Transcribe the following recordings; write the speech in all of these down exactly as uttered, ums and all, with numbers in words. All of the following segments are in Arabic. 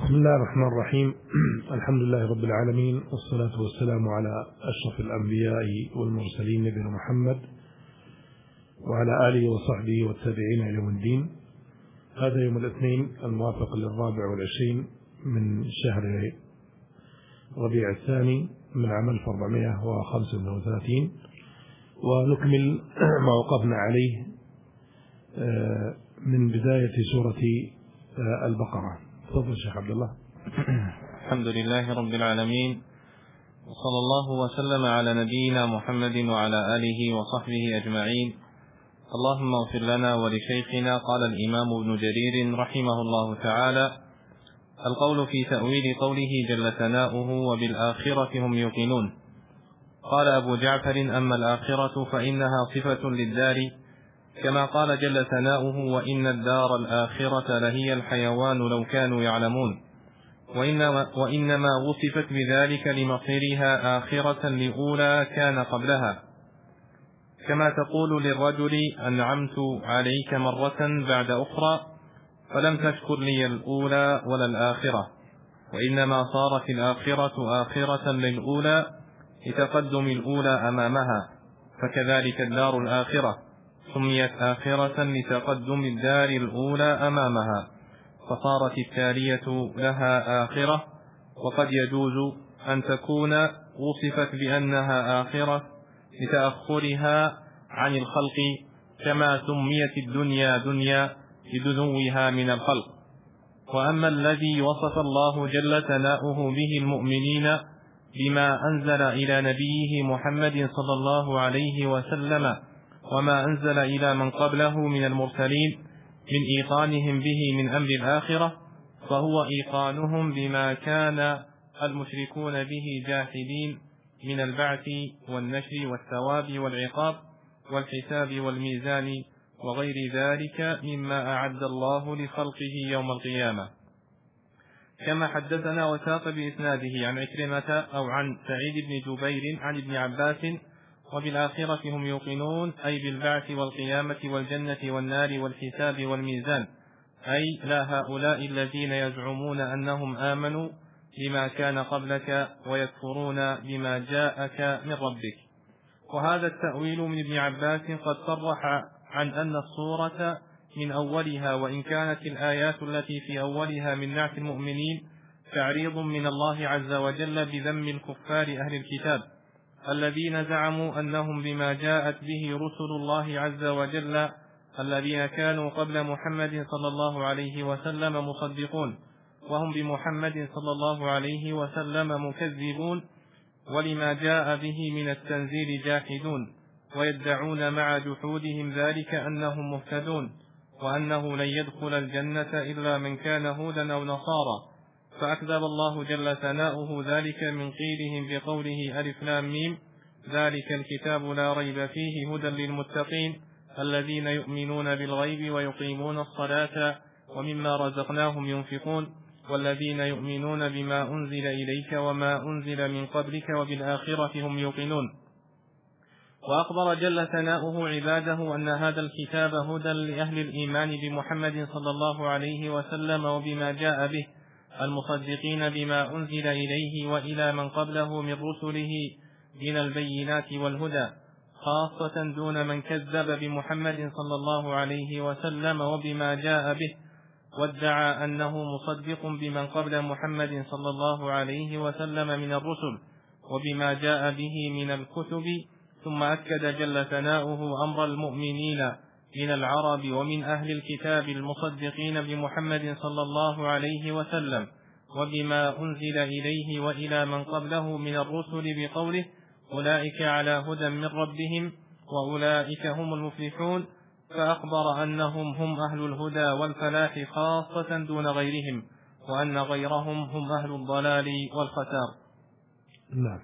بسم الله الرحمن الرحيم. الحمد لله رب العالمين، والصلاة والسلام على أشرف الأنبياء والمرسلين نبينا محمد وعلى آله وصحبه والتابعين إلى يوم الدين. هذا يوم الاثنين الموافق للرابع والعشرين من شهر ربيع الثاني من عام ألف وأربعمائة وخمسة وثلاثين، ونكمل ما وقفنا عليه من بداية سورة البقرة. تفضل شيخ عبد الله. الحمد لله رب العالمين، وصلى الله وسلم على نبينا محمد وعلى آله وصحبه أجمعين. اللهم اغفر لنا ولشيخنا. قال الإمام ابن جرير رحمه الله تعالى: القول في تأويل قوله جل ثناؤه وبالآخرة هم يوقنون. قال أبو جعفر: أما الآخرة فإنها صفة للدار، كما قال جل ثناؤه: وإن الدار الآخرة لهي الحيوان لو كانوا يعلمون. وإنما, وإنما وصفت بذلك لمصيرها آخرة لأولى كان قبلها، كما تقول للرجل: أنعمت عليك مرة بعد أخرى فلم تشكر لي الأولى ولا الآخرة. وإنما صارت الآخرة آخرة للأولى لتقدم الأولى أمامها، فكذلك الدار الآخرة سميت آخرة لتقدم الدار الأولى أمامها، فصارت التالية لها آخرة. وقد يجوز أن تكون وصفت بأنها آخرة لتأخرها عن الخلق، كما سميت الدنيا دنيا لدنوها من الخلق. وأما الذي وصف الله جل ثناؤه به المؤمنين بما أنزل إلى نبيه محمد صلى الله عليه وسلم وما أنزل إلى من قبله من المرسلين من إيقانهم به من أمر الآخرة، فهو إيقانهم بما كان المشركون به جاحدين من البعث والنشر والثواب والعقاب والحساب والميزان وغير ذلك مما أعد الله لخلقه يوم القيامة. كما حدثنا وساق بإسناده عن عكرمة أو عن سعيد بن جبير عن ابن عباس: وبالآخرة هم يوقنون، أي بالبعث والقيامة والجنة والنار والحساب والميزان، أي لا هؤلاء الذين يزعمون أنهم آمنوا بما كان قبلك ويكفرون بما جاءك من ربك. وهذا التأويل من ابن عباس قد صرح عن أن الصورة من أولها، وإن كانت الآيات التي في أولها من نعت المؤمنين تعريض من الله عز وجل بذم الكفار أهل الكتاب الذين زعموا أنهم بما جاءت به رسل الله عز وجل الذين كانوا قبل محمد صلى الله عليه وسلم مصدقون، وهم بمحمد صلى الله عليه وسلم مكذبون، ولما جاء به من التنزيل جاحدون، ويدعون مع جحودهم ذلك أنهم مهتدون، وأنه لن يدخل الجنة إلا من كان هودا أو نصارى. فأكذب الله جل ثناؤه ذلك من قيلهم بقوله: ألف لام ميم، ذلك الكتاب لا ريب فيه هدى للمتقين الذين يؤمنون بالغيب ويقيمون الصلاة ومما رزقناهم ينفقون والذين يؤمنون بما أنزل إليك وما أنزل من قبلك وبالآخرة هم يوقنون. وأخبر جل ثناؤه عباده أن هذا الكتاب هدى لأهل الإيمان بمحمد صلى الله عليه وسلم وبما جاء به، المصدقين بما أنزل إليه وإلى من قبله من رسله من البينات والهدى، خاصة دون من كذب بمحمد صلى الله عليه وسلم وبما جاء به وادعى أنه مصدق بمن قبل محمد صلى الله عليه وسلم من الرسل وبما جاء به من الكتب. ثم أكد جل ثناؤه أمر المؤمنين من العرب ومن أهل الكتاب المصدقين بمحمد صلى الله عليه وسلم وبما أنزل إليه وإلى من قبله من الرسل بقوله: أولئك على هدى من ربهم وأولئك هم المفلحون. فأخبر أنهم هم أهل الهدى والفلاح خاصة دون غيرهم، وأن غيرهم هم أهل الضلال والخسار. نعم.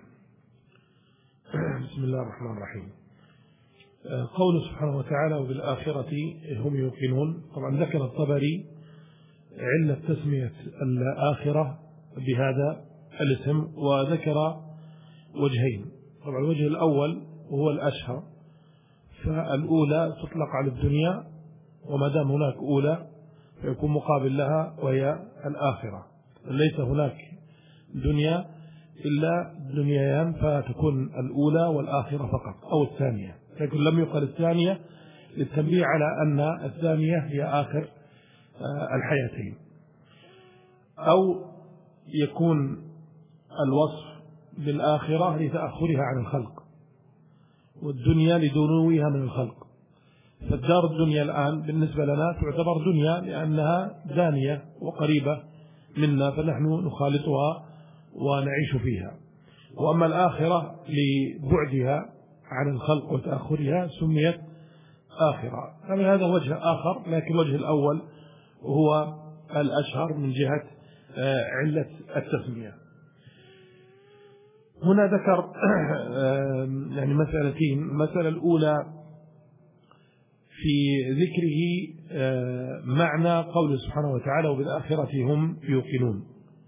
بسم الله الرحمن الرحيم. قوله سبحانه وتعالى: وبالآخرة هم يوقنون. طبعا ذكر الطبري علة تسمية الآخرة بهذا الاسم، وذكر وجهين. طبعا الوجه الأول وهو الأشهر، فالأولى تطلق على الدنيا، وما دام هناك أولى فيكون مقابل لها وهي الآخرة. ليس هناك دنيا إلا دنيايان، فتكون الأولى والآخرة فقط أو الثانية، لكن لم يقل الثانية للتنبيه على أن الثانية هي آخر الحياتين. أو يكون الوصف بالآخرة لتأخرها عن الخلق، والدنيا لدنوها من الخلق. فالدار الدنيا الآن بالنسبة لنا تعتبر دنيا لأنها دانية وقريبة منا، فنحن نخالطها ونعيش فيها. وأما الآخرة لبعدها عن الخلق وتأخرها سميت آخرة. فمن هذا وجه آخر، لكن الوجه الأول هو الأشهر من جهة علة التسمية. هنا ذكر يعني مسألتين. المسألة الأولى في ذكره معنى قوله سبحانه وتعالى وبالآخرة هم يوقنون،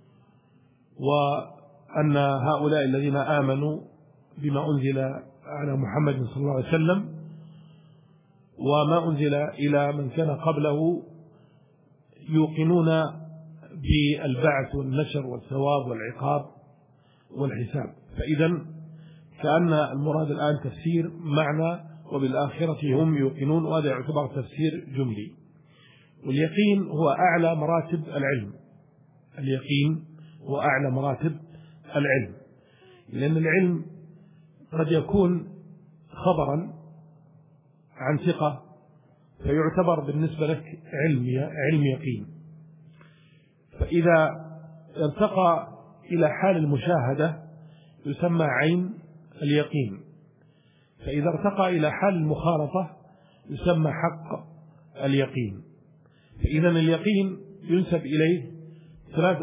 وأن هؤلاء الذين آمنوا بما أنزل على محمد صلى الله عليه وسلم وما أنزل إلى من كان قبله يوقنون بالبعث والنشر والثواب والعقاب والحساب. فإذا كأن المراد الآن تفسير معنى وبالآخرة هم يوقنون، وهذا يعتبر تفسير جملي. واليقين هو أعلى مراتب العلم. اليقين هو أعلى مراتب العلم، لأن العلم قد يكون خبرا عن ثقة فيعتبر بالنسبة لك علم علم يقين. فإذا ارتقى إلى حال المشاهدة يسمى عين اليقين، فإذا ارتقى إلى حال المخالطة يسمى حق اليقين. فإذا اليقين ينسب إليه ثلاث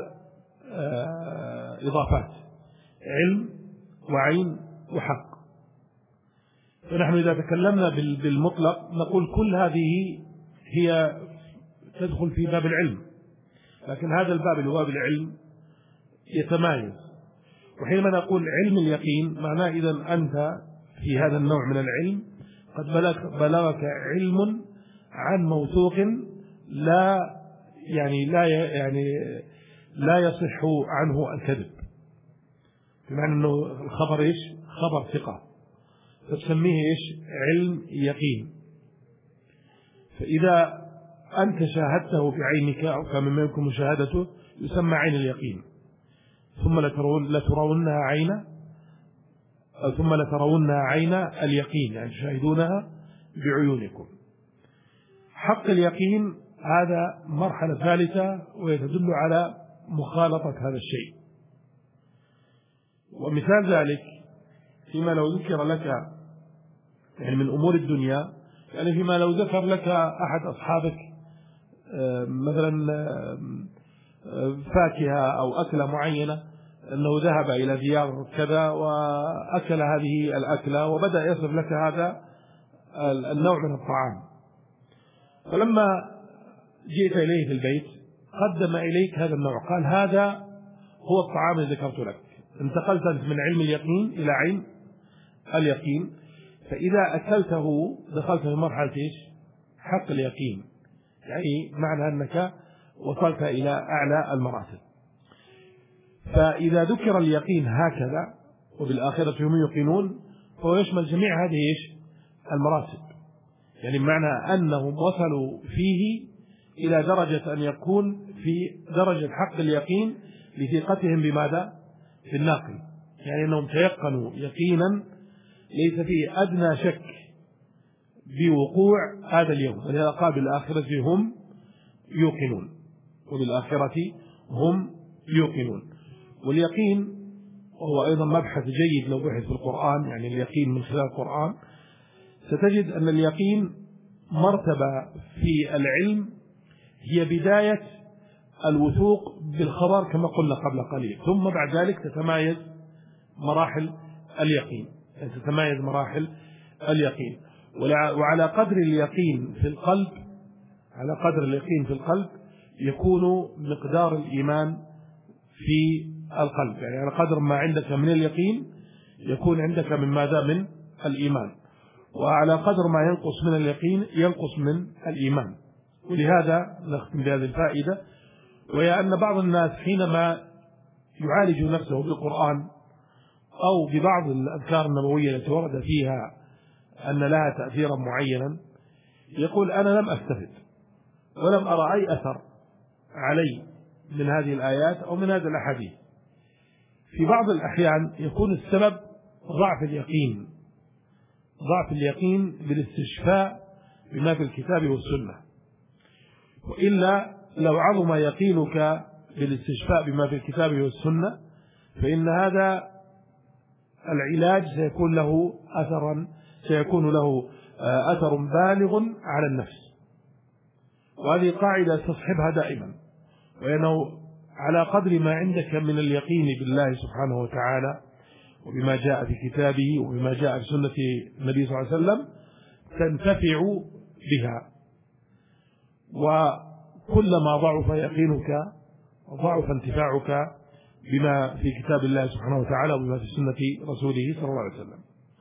إضافات: علم وعين وحق. فنحن إذا تكلمنا بالمطلق نقول كل هذه هي تدخل في باب العلم، لكن هذا الباب اللي هو باب العلم يتمايز. وحينما نقول علم اليقين معناه إذا أنت في هذا النوع من العلم قد بلغك علم عن موثوق لا يعني لا يعني لا يصح عنه الكذب، بمعنى أنه الخبر إيش؟ خبر ثقة، فتسميه إيش؟ علم يقين. فإذا أنت شاهدته بعينك أو كان مما يمكن مشاهدته يسمى عين اليقين. ثم لترونها عين ثم لترونها عين اليقين، يعني تشاهدونها بعيونكم. حق اليقين هذا مرحلة ثالثة ويتدل على مخالطة هذا الشيء. ومثال ذلك فيما لو ذكر لك يعني من أمور الدنيا، يعني فيما لو ذكر لك أحد أصحابك مثلا فاكهة أو أكلة معينة، أنه ذهب إلى ديار كذا وأكل هذه الأكلة وبدأ يصف لك هذا النوع من الطعام، فلما جئت إليه في البيت قدم إليك هذا النوع، قال هذا هو الطعام الذي ذكرت لك. انتقلت أنت من علم اليقين إلى عين اليقين، فإذا أكلته دخلت في مرحلة إيش؟ حق اليقين، يعني معنى أنك وصلت إلى أعلى المراتب. فإذا ذكر اليقين هكذا وبالآخرة هم يوقنون فهو يشمل جميع هذه إيش؟ المراتب، يعني معنى أنهم وصلوا فيه إلى درجة أن يكون في درجة حق اليقين لثقتهم بماذا؟ في الناقل، يعني أنهم تيقنوا يقينا ليس فيه أدنى شك بوقوع هذا اليوم. ولهذا قال بالآخرة هم يوقنون، وبالآخرة هم يوقنون. واليقين وهو أيضا مبحث جيد لو بحث في القرآن، يعني اليقين من خلال القرآن ستجد أن اليقين مرتبة في العلم هي بداية الوثوق بالخبر كما قلنا قبل قليل، ثم بعد ذلك تتمايز مراحل اليقين، يعني تتمايز مراحل اليقين. وعلى قدر اليقين في القلب على قدر اليقين في القلب يكون مقدار الإيمان في القلب، يعني على قدر ما عندك من اليقين يكون عندك من ماذا؟ من الإيمان. وعلى قدر ما ينقص من اليقين ينقص من الإيمان. ولهذا نختم بهذه الفائدة، وهي أن بعض الناس حينما يعالج نفسه بالقرآن أو ببعض الأذكار النبوية التي ورد فيها أن لها تأثيرا معينا يقول أنا لم أستفد ولم أرى أي أثر علي من هذه الآيات أو من هذه الأحاديث. في بعض الأحيان يكون السبب ضعف اليقين، ضعف اليقين بالاستشفاء بما في الكتاب والسنة، وإلا لو عظم يقينك بالاستشفاء بما في الكتاب والسنة فإن هذا العلاج سيكون له أثرا سيكون له أثر بالغ على النفس. وهذه قاعدة تصحبها دائما، وأنه على قدر ما عندك من اليقين بالله سبحانه وتعالى وبما جاء في كتابه وبما جاء في سنة النبي صلى الله عليه وسلم تنتفع بها، وكلما ضعف يقينك ضعف انتفاعك بما في كتاب الله سبحانه وتعالى وبما في سنة رسوله صلى الله عليه وسلم.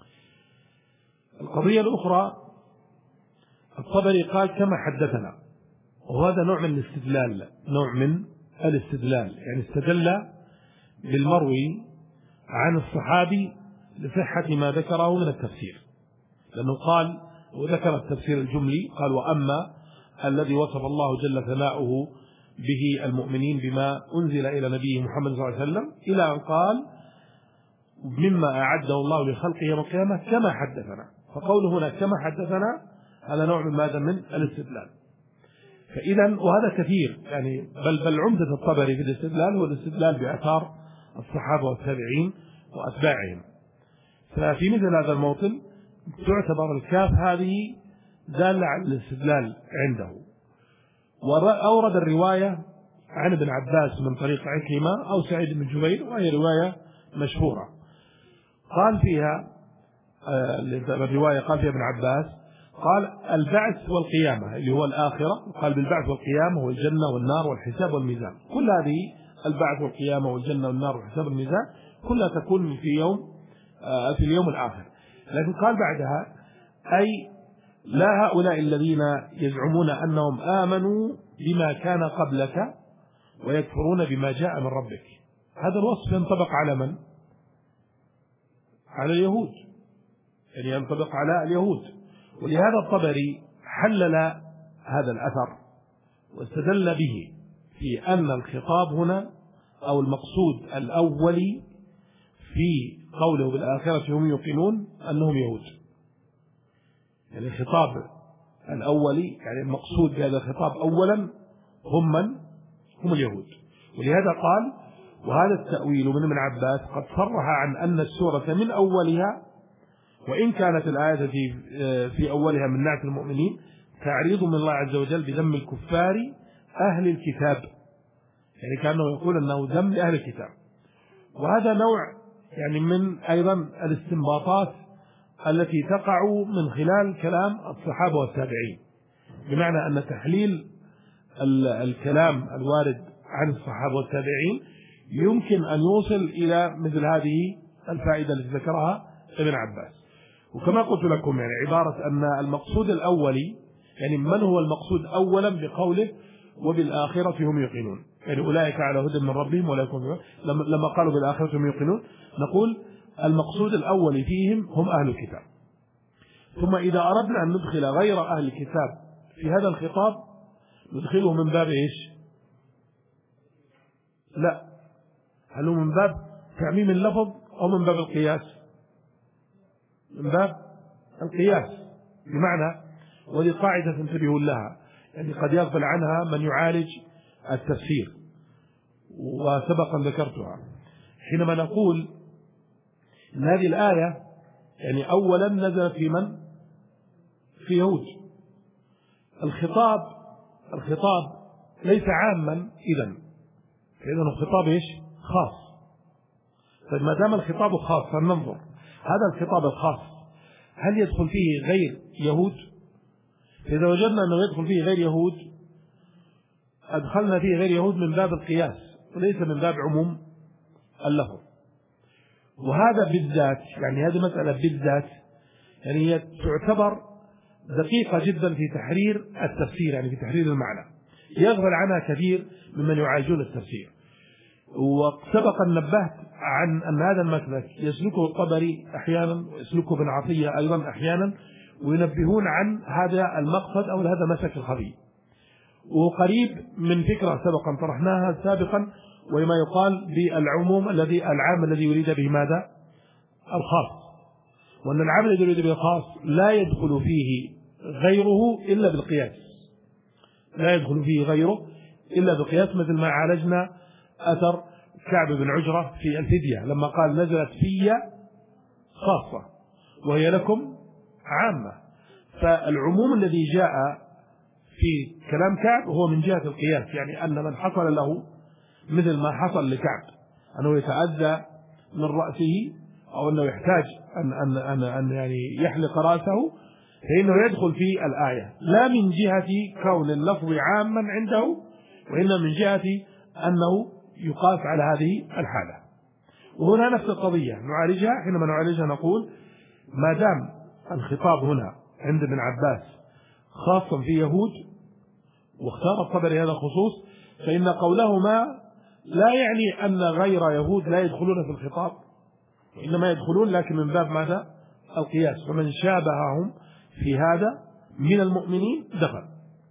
القضية الأخرى الطبري قال كما حدثنا، وهذا نوع من الاستدلال، نوع من الاستدلال يعني استدل بالمروي عن الصحابي لصحة ما ذكره من التفسير، لأنه قال وذكر التفسير الجملي قال وأما الذي وصف الله جل ثناؤه به المؤمنين بما أنزل إلى نبيه محمد صلى الله عليه وسلم إلى أن قال مما أعده الله لخلقه يوم القيامة كما حدثنا. فقوله هنا كما حدثنا هذا نوع من ماذا من الاستدلال. فإذا وهذا كثير يعني بل بل عمدة الطبري في الاستدلال هو الاستدلال بآثار الصحابة والتابعين وأتباعهم. ففي مثل هذا الموطن تعتبر الكاف هذه دالة على الاستدلال عنده. وأورد الرواية عن ابن عباس من طريق عكرمة أو سعيد بن جبير وهي رواية مشهورة قال فيها الرواية قال فيها ابن عباس قال البعث والقيامة اللي هو الآخرة، قال بالبعث والقيامة والجنة والنار والحساب والميزان، كل هذه البعث والقيامة والجنة والنار والحساب والميزان كلها تكون في يوم في اليوم الآخر. لكن قال بعدها أي لا هؤلاء الذين يزعمون أنهم آمنوا بما كان قبلك ويكفرون بما جاء من ربك. هذا الوصف ينطبق على من؟ على اليهود، يعني ينطبق على اليهود. ولهذا الطبري حلل هذا الأثر واستدل به في أن الخطاب هنا أو المقصود الأولي في قوله بالآخرة هم يوقنون أنهم يهود، يعني الخطاب الأولي يعني المقصود بهذا الخطاب أولا هم من؟ هم اليهود. ولهذا قال وهذا التأويل من ابن عباس قد صرح عن أن السورة من أولها وإن كانت الآية في في أولها من نعت المؤمنين تعريض من الله عز وجل بذم الكفار أهل الكتاب، يعني كأنه يقول أنه ذم لأهل الكتاب. وهذا نوع يعني من أيضا الاستنباطات التي تقع من خلال كلام الصحابة والتابعين، بمعنى أن تحليل الكلام الوارد عن الصحابة والتابعين يمكن أن يوصل إلى مثل هذه الفائدة التي ذكرها ابن عباس. وكما قلت لكم يعني عبارة أن المقصود الأولي يعني من هو المقصود أولا بقوله وبالآخرة هم يوقنون، يعني أولئك على هدى من ربهم ولا يكون لما قالوا بالآخرة هم يوقنون نقول المقصود الأول فيهم هم أهل الكتاب. ثم إذا أردنا أن ندخل غير أهل الكتاب في هذا الخطاب ندخله من باب إيش؟ لا، هل هو من باب تعميم اللفظ أو من باب القياس؟ من باب القياس، بمعنى وهذه قاعدة تنتبهوا لها يعني قد يغفل عنها من يعالج التفسير وسبقا ذكرتها حينما نقول إن هذه الآية يعني أولا نزلت في من؟ في يهود. الخطاب الخطاب ليس عاما إذن، فإذن الخطاب إيش؟ خاص. فما دام الخطاب خاص فننظر هذا الخطاب الخاص هل يدخل فيه غير يهود؟ إذا وجدنا أنه يدخل فيه غير يهود أدخلنا فيه غير يهود من باب القياس وليس من باب عموم اللفظ. وهذا بالذات يعني هذه مسألة بالذات يعني هي تعتبر دقيقة جدا في تحرير التفسير، يعني في تحرير المعنى. يغفل عنها كثير ممن يعالجون التفسير. وسبق أن نبهت عن أن هذا المسلك يسلكه الطبري أحيانا ويسلكه ابن عطية أيضا أحيانا، وينبهون عن هذا المقصد أو هذا مسلك الخفي. وقريب من فكرة سبقا طرحناها سابقا، وما يقال بالعموم الذي العام الذي يريد به ماذا؟ الخاص. وأن العام الذي يريد به الخاص لا يدخل فيه غيره إلا بالقياس، لا يدخل فيه غيره إلا بالقياس، مثل ما عالجنا أثر كعب بن عجرة في الفدية لما قال نزلت في خاصة وهي لكم عامة. فالعموم الذي جاء في كلام كعب هو من جهة القياس، يعني أن من حصل له مثل ما حصل لكعب أنه يتأذى من رأسه أو أنه يحتاج أن أن أن, أن يعني يحلق رأسه، فإنه يدخل في الآية، لا من جهة كون اللفظ عاما عنده، وإنما من جهة أنه يقاس على هذه الحالة. وهنا نفس القضية نعالجها. حينما نعالجها نقول ما دام الخطاب هنا عند ابن عباس خاصا في يهود، واختار الطبري هذا الخصوص، فإن قولهما لا يعني أن غير يهود لا يدخلون في الخطاب، وإنما يدخلون لكن من باب ماذا؟ القياس. فمن شابههم في هذا من المؤمنين دخل،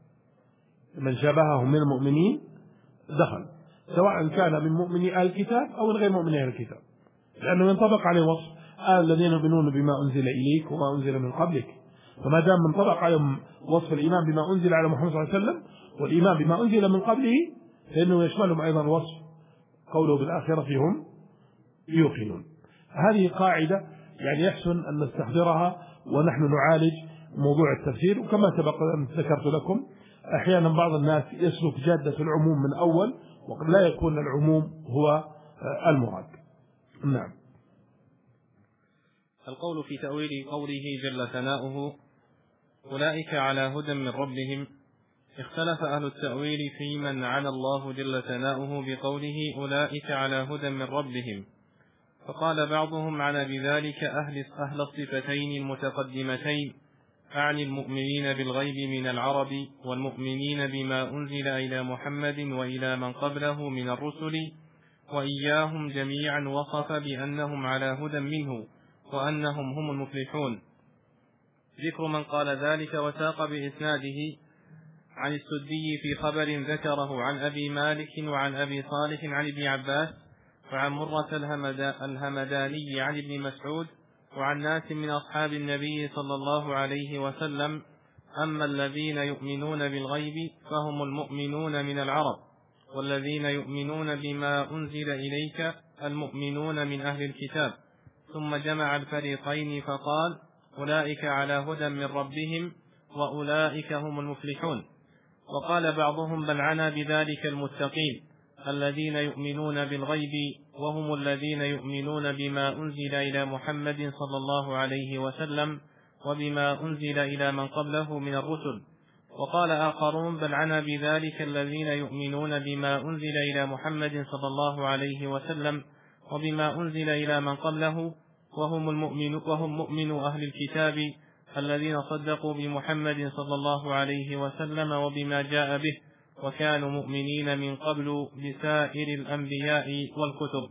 من شابههم من المؤمنين دخل، سواء كان من مؤمني أهل الكتاب أو من غير مؤمني أهل الكتاب، لأنه ينطبق عليه وصف الذين يؤمنون بما أنزل إليك وما أنزل من قبلك. فما دام منطبق عليهم وصف الإيمان بما أنزل على محمد صلى الله عليه وسلم والإيمان بما أنزل من قبله، فإنه يشملهم أيضا وصف قوله بالآخرة هم يوقنون. هذه قاعدة يعني يحسن أن نستحضرها ونحن نعالج موضوع التفسير. وكما سبق أن ذكرت لكم أحيانا بعض الناس يسلك جادة العموم من أول، وقد لا يكون العموم هو المراد. نعم. القول في تأويل قوله جل ثناؤه أولئك على هدى من ربهم. اختلف أهل التأويل في من عنى الله جل ثناؤه بقوله أولئك على هدى من ربهم، فقال بعضهم عنى بذلك أهل أهل الصفتين المتقدمتين، أعني المؤمنين بالغيب من العرب والمؤمنين بما أنزل إلى محمد وإلى من قبله من الرسل، وإياهم جميعا وصف بأنهم على هدى منه وأنهم هم المفلحون. ذكر من قال ذلك وساق بإسناده عن السدي في خبر ذكره عن أبي مالك وعن أبي صالح عن ابن عباس وعن مرة الهمداني عن ابن مسعود وعن ناس من أصحاب النبي صلى الله عليه وسلم. أما الذين يؤمنون بالغيب فهم المؤمنون من العرب، والذين يؤمنون بما أنزل إليك المؤمنون من أهل الكتاب. ثم جمع الفريقين فقال أولئك على هدى من ربهم وأولئك هم المفلحون. وقال بعضهم بل عنى بذلك المتقين الذين يؤمنون بالغيب، وهم الذين يؤمنون بما أنزل إلى محمد صلى الله عليه وسلم وبما أنزل إلى من قبله من الرسل. وقال آخرون بل عنى بذلك الذين يؤمنون بما أنزل إلى محمد صلى الله عليه وسلم وبما أنزل إلى من قبله، وهم المؤمن وهم مؤمن أهل الكتاب الذين صدقوا بمحمد صلى الله عليه وسلم وبما جاء به، وكانوا مؤمنين من قبل بسائر الأنبياء والكتب.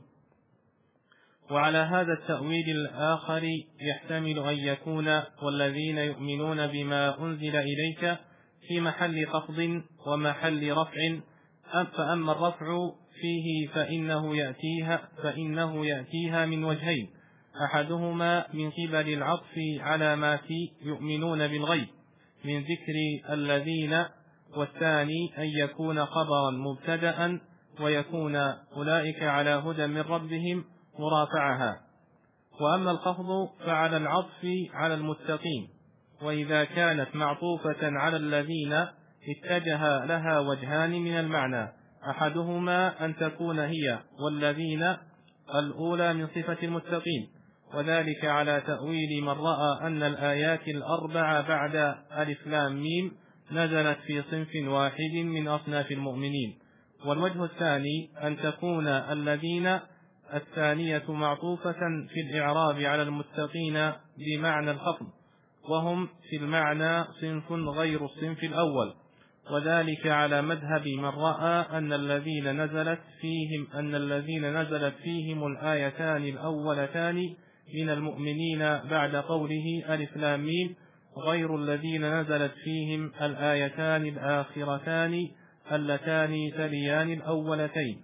وعلى هذا التأويل الآخر يحتمل أن يكون والذين يؤمنون بما أنزل إليك في محل خفض ومحل رفع، فأما الرفع فيه فإنه يأتيها, فإنه يأتيها من وجهين، أحدهما من قبل العطف على ما في يؤمنون بالغيب من ذكر الذين، والثاني أن يكون خبرا مبتدأ ويكون أولئك على هدى من ربهم مرافعها. وأما الخفض فعلى العطف على المتقين، وإذا كانت معطوفة على الذين اتجه لها وجهان من المعنى، أحدهما أن تكون هي والذين الأولى من صفة المتقين، وذلك على تأويل من رأى أن الآيات الأربع بعد ألف لام ميم نزلت في صنف واحد من أصناف المؤمنين. والوجه الثاني أن تكون الذين الثانية معطوفة في الإعراب على المتقين بمعنى الخفض، وهم في المعنى صنف غير الصنف الأول، وذلك على مذهب من رأى أن الذين نزلت فيهم أن الذين نزلت فيهم الآيتان الأولتان من المؤمنين بعد قوله ألف لام ميم، غير الذين نزلت فيهم الآيتان الآخرتان اللتان تليان الأولتين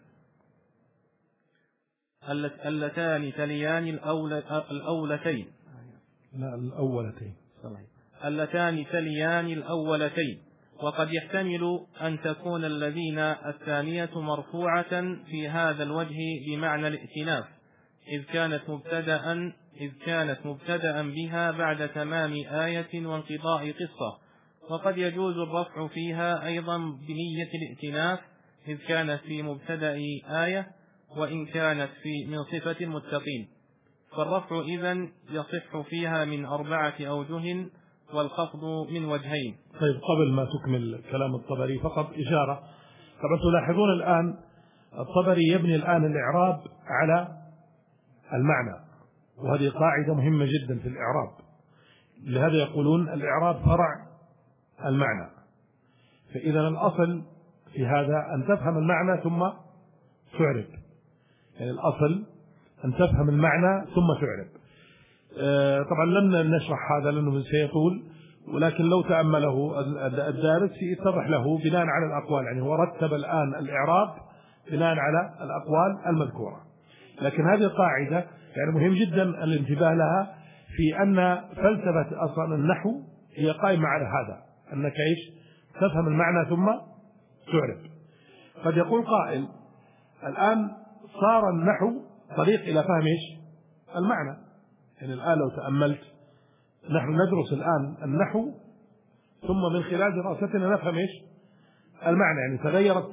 اللتان تليان الأولتين لا الأولتين اللتان تليان الأولتين. وقد يحتمل أن تكون الذين الثانية مرفوعة في هذا الوجه بمعنى الائتلاف، إذ كانت مبتدأ إذ كانت مبتدأ بها بعد تمام آية وانقضاء قصة. وقد يجوز الرفع فيها أيضا بنية الائتلاف، إذ كانت في مبتدأ آية وإن كانت في من صفة المتقين، فالرفع إذن يصح فيها من أربعة أوجه والخفض من وجهين. طيب، قبل ما تكمل كلام الطبري فقط إشارة. طبعا تلاحظون الآن الطبري يبني الآن الإعراب على المعنى، وهذه قاعدة مهمة جدا في الإعراب. لهذا يقولون الإعراب فرع المعنى. فإذا الأصل في هذا أن تفهم المعنى ثم تعرب، يعني الأصل أن تفهم المعنى ثم تعرب. آه طبعا لن نشرح هذا لأنه سيطول، ولكن لو تأمله الدارس يتضح له بناء على الأقوال، يعني هو رتب الآن الإعراب بناء على الأقوال المذكورة. لكن هذه القاعدة يعني مهم جدا الانتباه لها، في أن فلسفة أصلا النحو هي قائمة على هذا، أنك إيش تفهم المعنى ثم تعرب. قد يقول قائل الآن صار النحو طريق إلى فهم إيش المعنى. يعني الآن لو تأملت نحن ندرس الآن النحو ثم من خلال دراستنا نفهم إيش المعنى، يعني تغيرت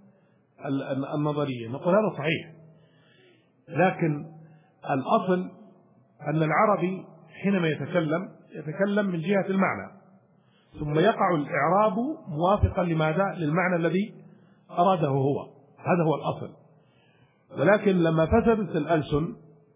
النظرية. نقول هذا صحيح، لكن الأصل أن العربي حينما يتكلم يتكلم من جهة المعنى، ثم يقع الإعراب موافقا لماذا؟ للمعنى الذي أراده هو. هذا هو الأصل. ولكن لما فسدت الألسن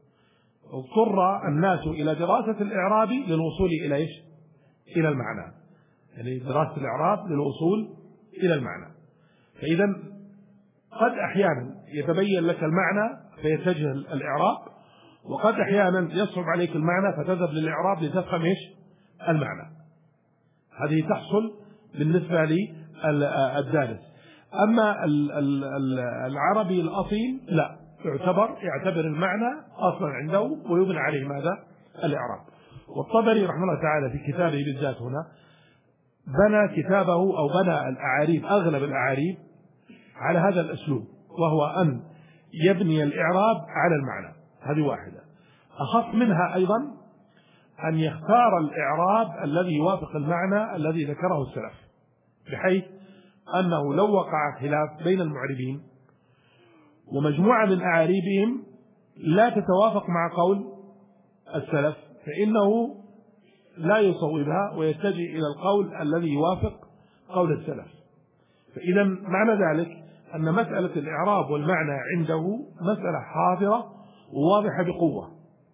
اضطر الناس إلى دراسة الإعراب للوصول إلى إيش؟ إلى المعنى، يعني دراسة الإعراب للوصول إلى المعنى. فإذا قد أحيانا يتبين لك المعنى فيتجه الإعراب، وقد أحيانا يصعب عليك المعنى فتذهب للإعراب لتفهم إيش المعنى. هذه تحصل بالنسبة للدارس. أما العربي الأصيل لا، يعتبر يعتبر المعنى أصلا عنده ويبنى عليه ماذا؟ الإعراب. والطبري رحمه الله تعالى في كتابه بالذات هنا بنى كتابه أو بنى الأعاريب، أغلب الأعاريب على هذا الأسلوب، وهو أن يبني الإعراب على المعنى. هذه واحدة. أخف منها أيضا أن يختار الإعراب الذي يوافق المعنى الذي ذكره السلف، بحيث أنه لو وقع خلاف بين المعربين ومجموعة من أعاريبهم لا تتوافق مع قول السلف، فإنه لا يصوبها ويتجه إلى القول الذي يوافق قول السلف. فإذا معنى ذلك أن مسألة الإعراب والمعنى عنده مسألة حاضرة وواضحة بقوة.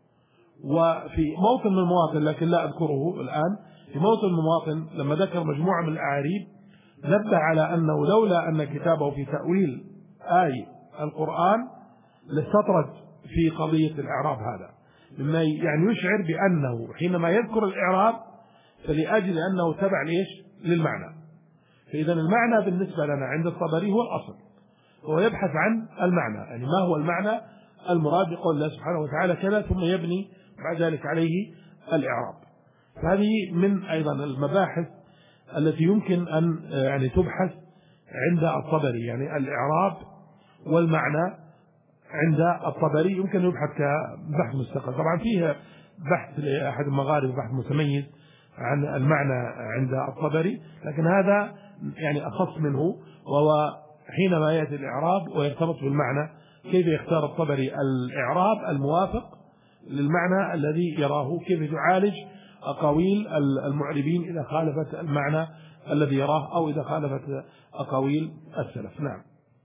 وفي موطن من المواطن، لكن لا أذكره الآن، في موطن المواطن لما ذكر مجموعة من الأعاريب نبه على أنه لولا أن كتابه في تأويل آية القرآن لاستطرد في قضية الإعراب هذا، مما يعني يشعر بأنه حينما يذكر الإعراب فلأجل أنه تبع ليش للمعنى. فإذا المعنى بالنسبة لنا عند الطبري هو الأصل، هو يبحث عن المعنى، يعني ما هو المعنى المراد بقول الله سبحانه وتعالى كذا، ثم يبني بعد ذلك عليه الإعراب. فهذه من أيضا المباحث التي يمكن أن يعني تبحث عند الطبري، يعني الإعراب والمعنى عند الطبري يمكن يبحث كبحث مستقل. طبعا فيه بحث لأحد المغاربة بحث متميز عن المعنى عند الطبري، لكن هذا يعني أخص منه، وهو حينما يأتي الإعراب ويرتبط بالمعنى كيف يختار الطبري الإعراب الموافق للمعنى الذي يراه، كيف يعالج أقاويل المعربين إذا خالفت المعنى الذي يراه أو إذا خالفت أقاويل السلف. نعم.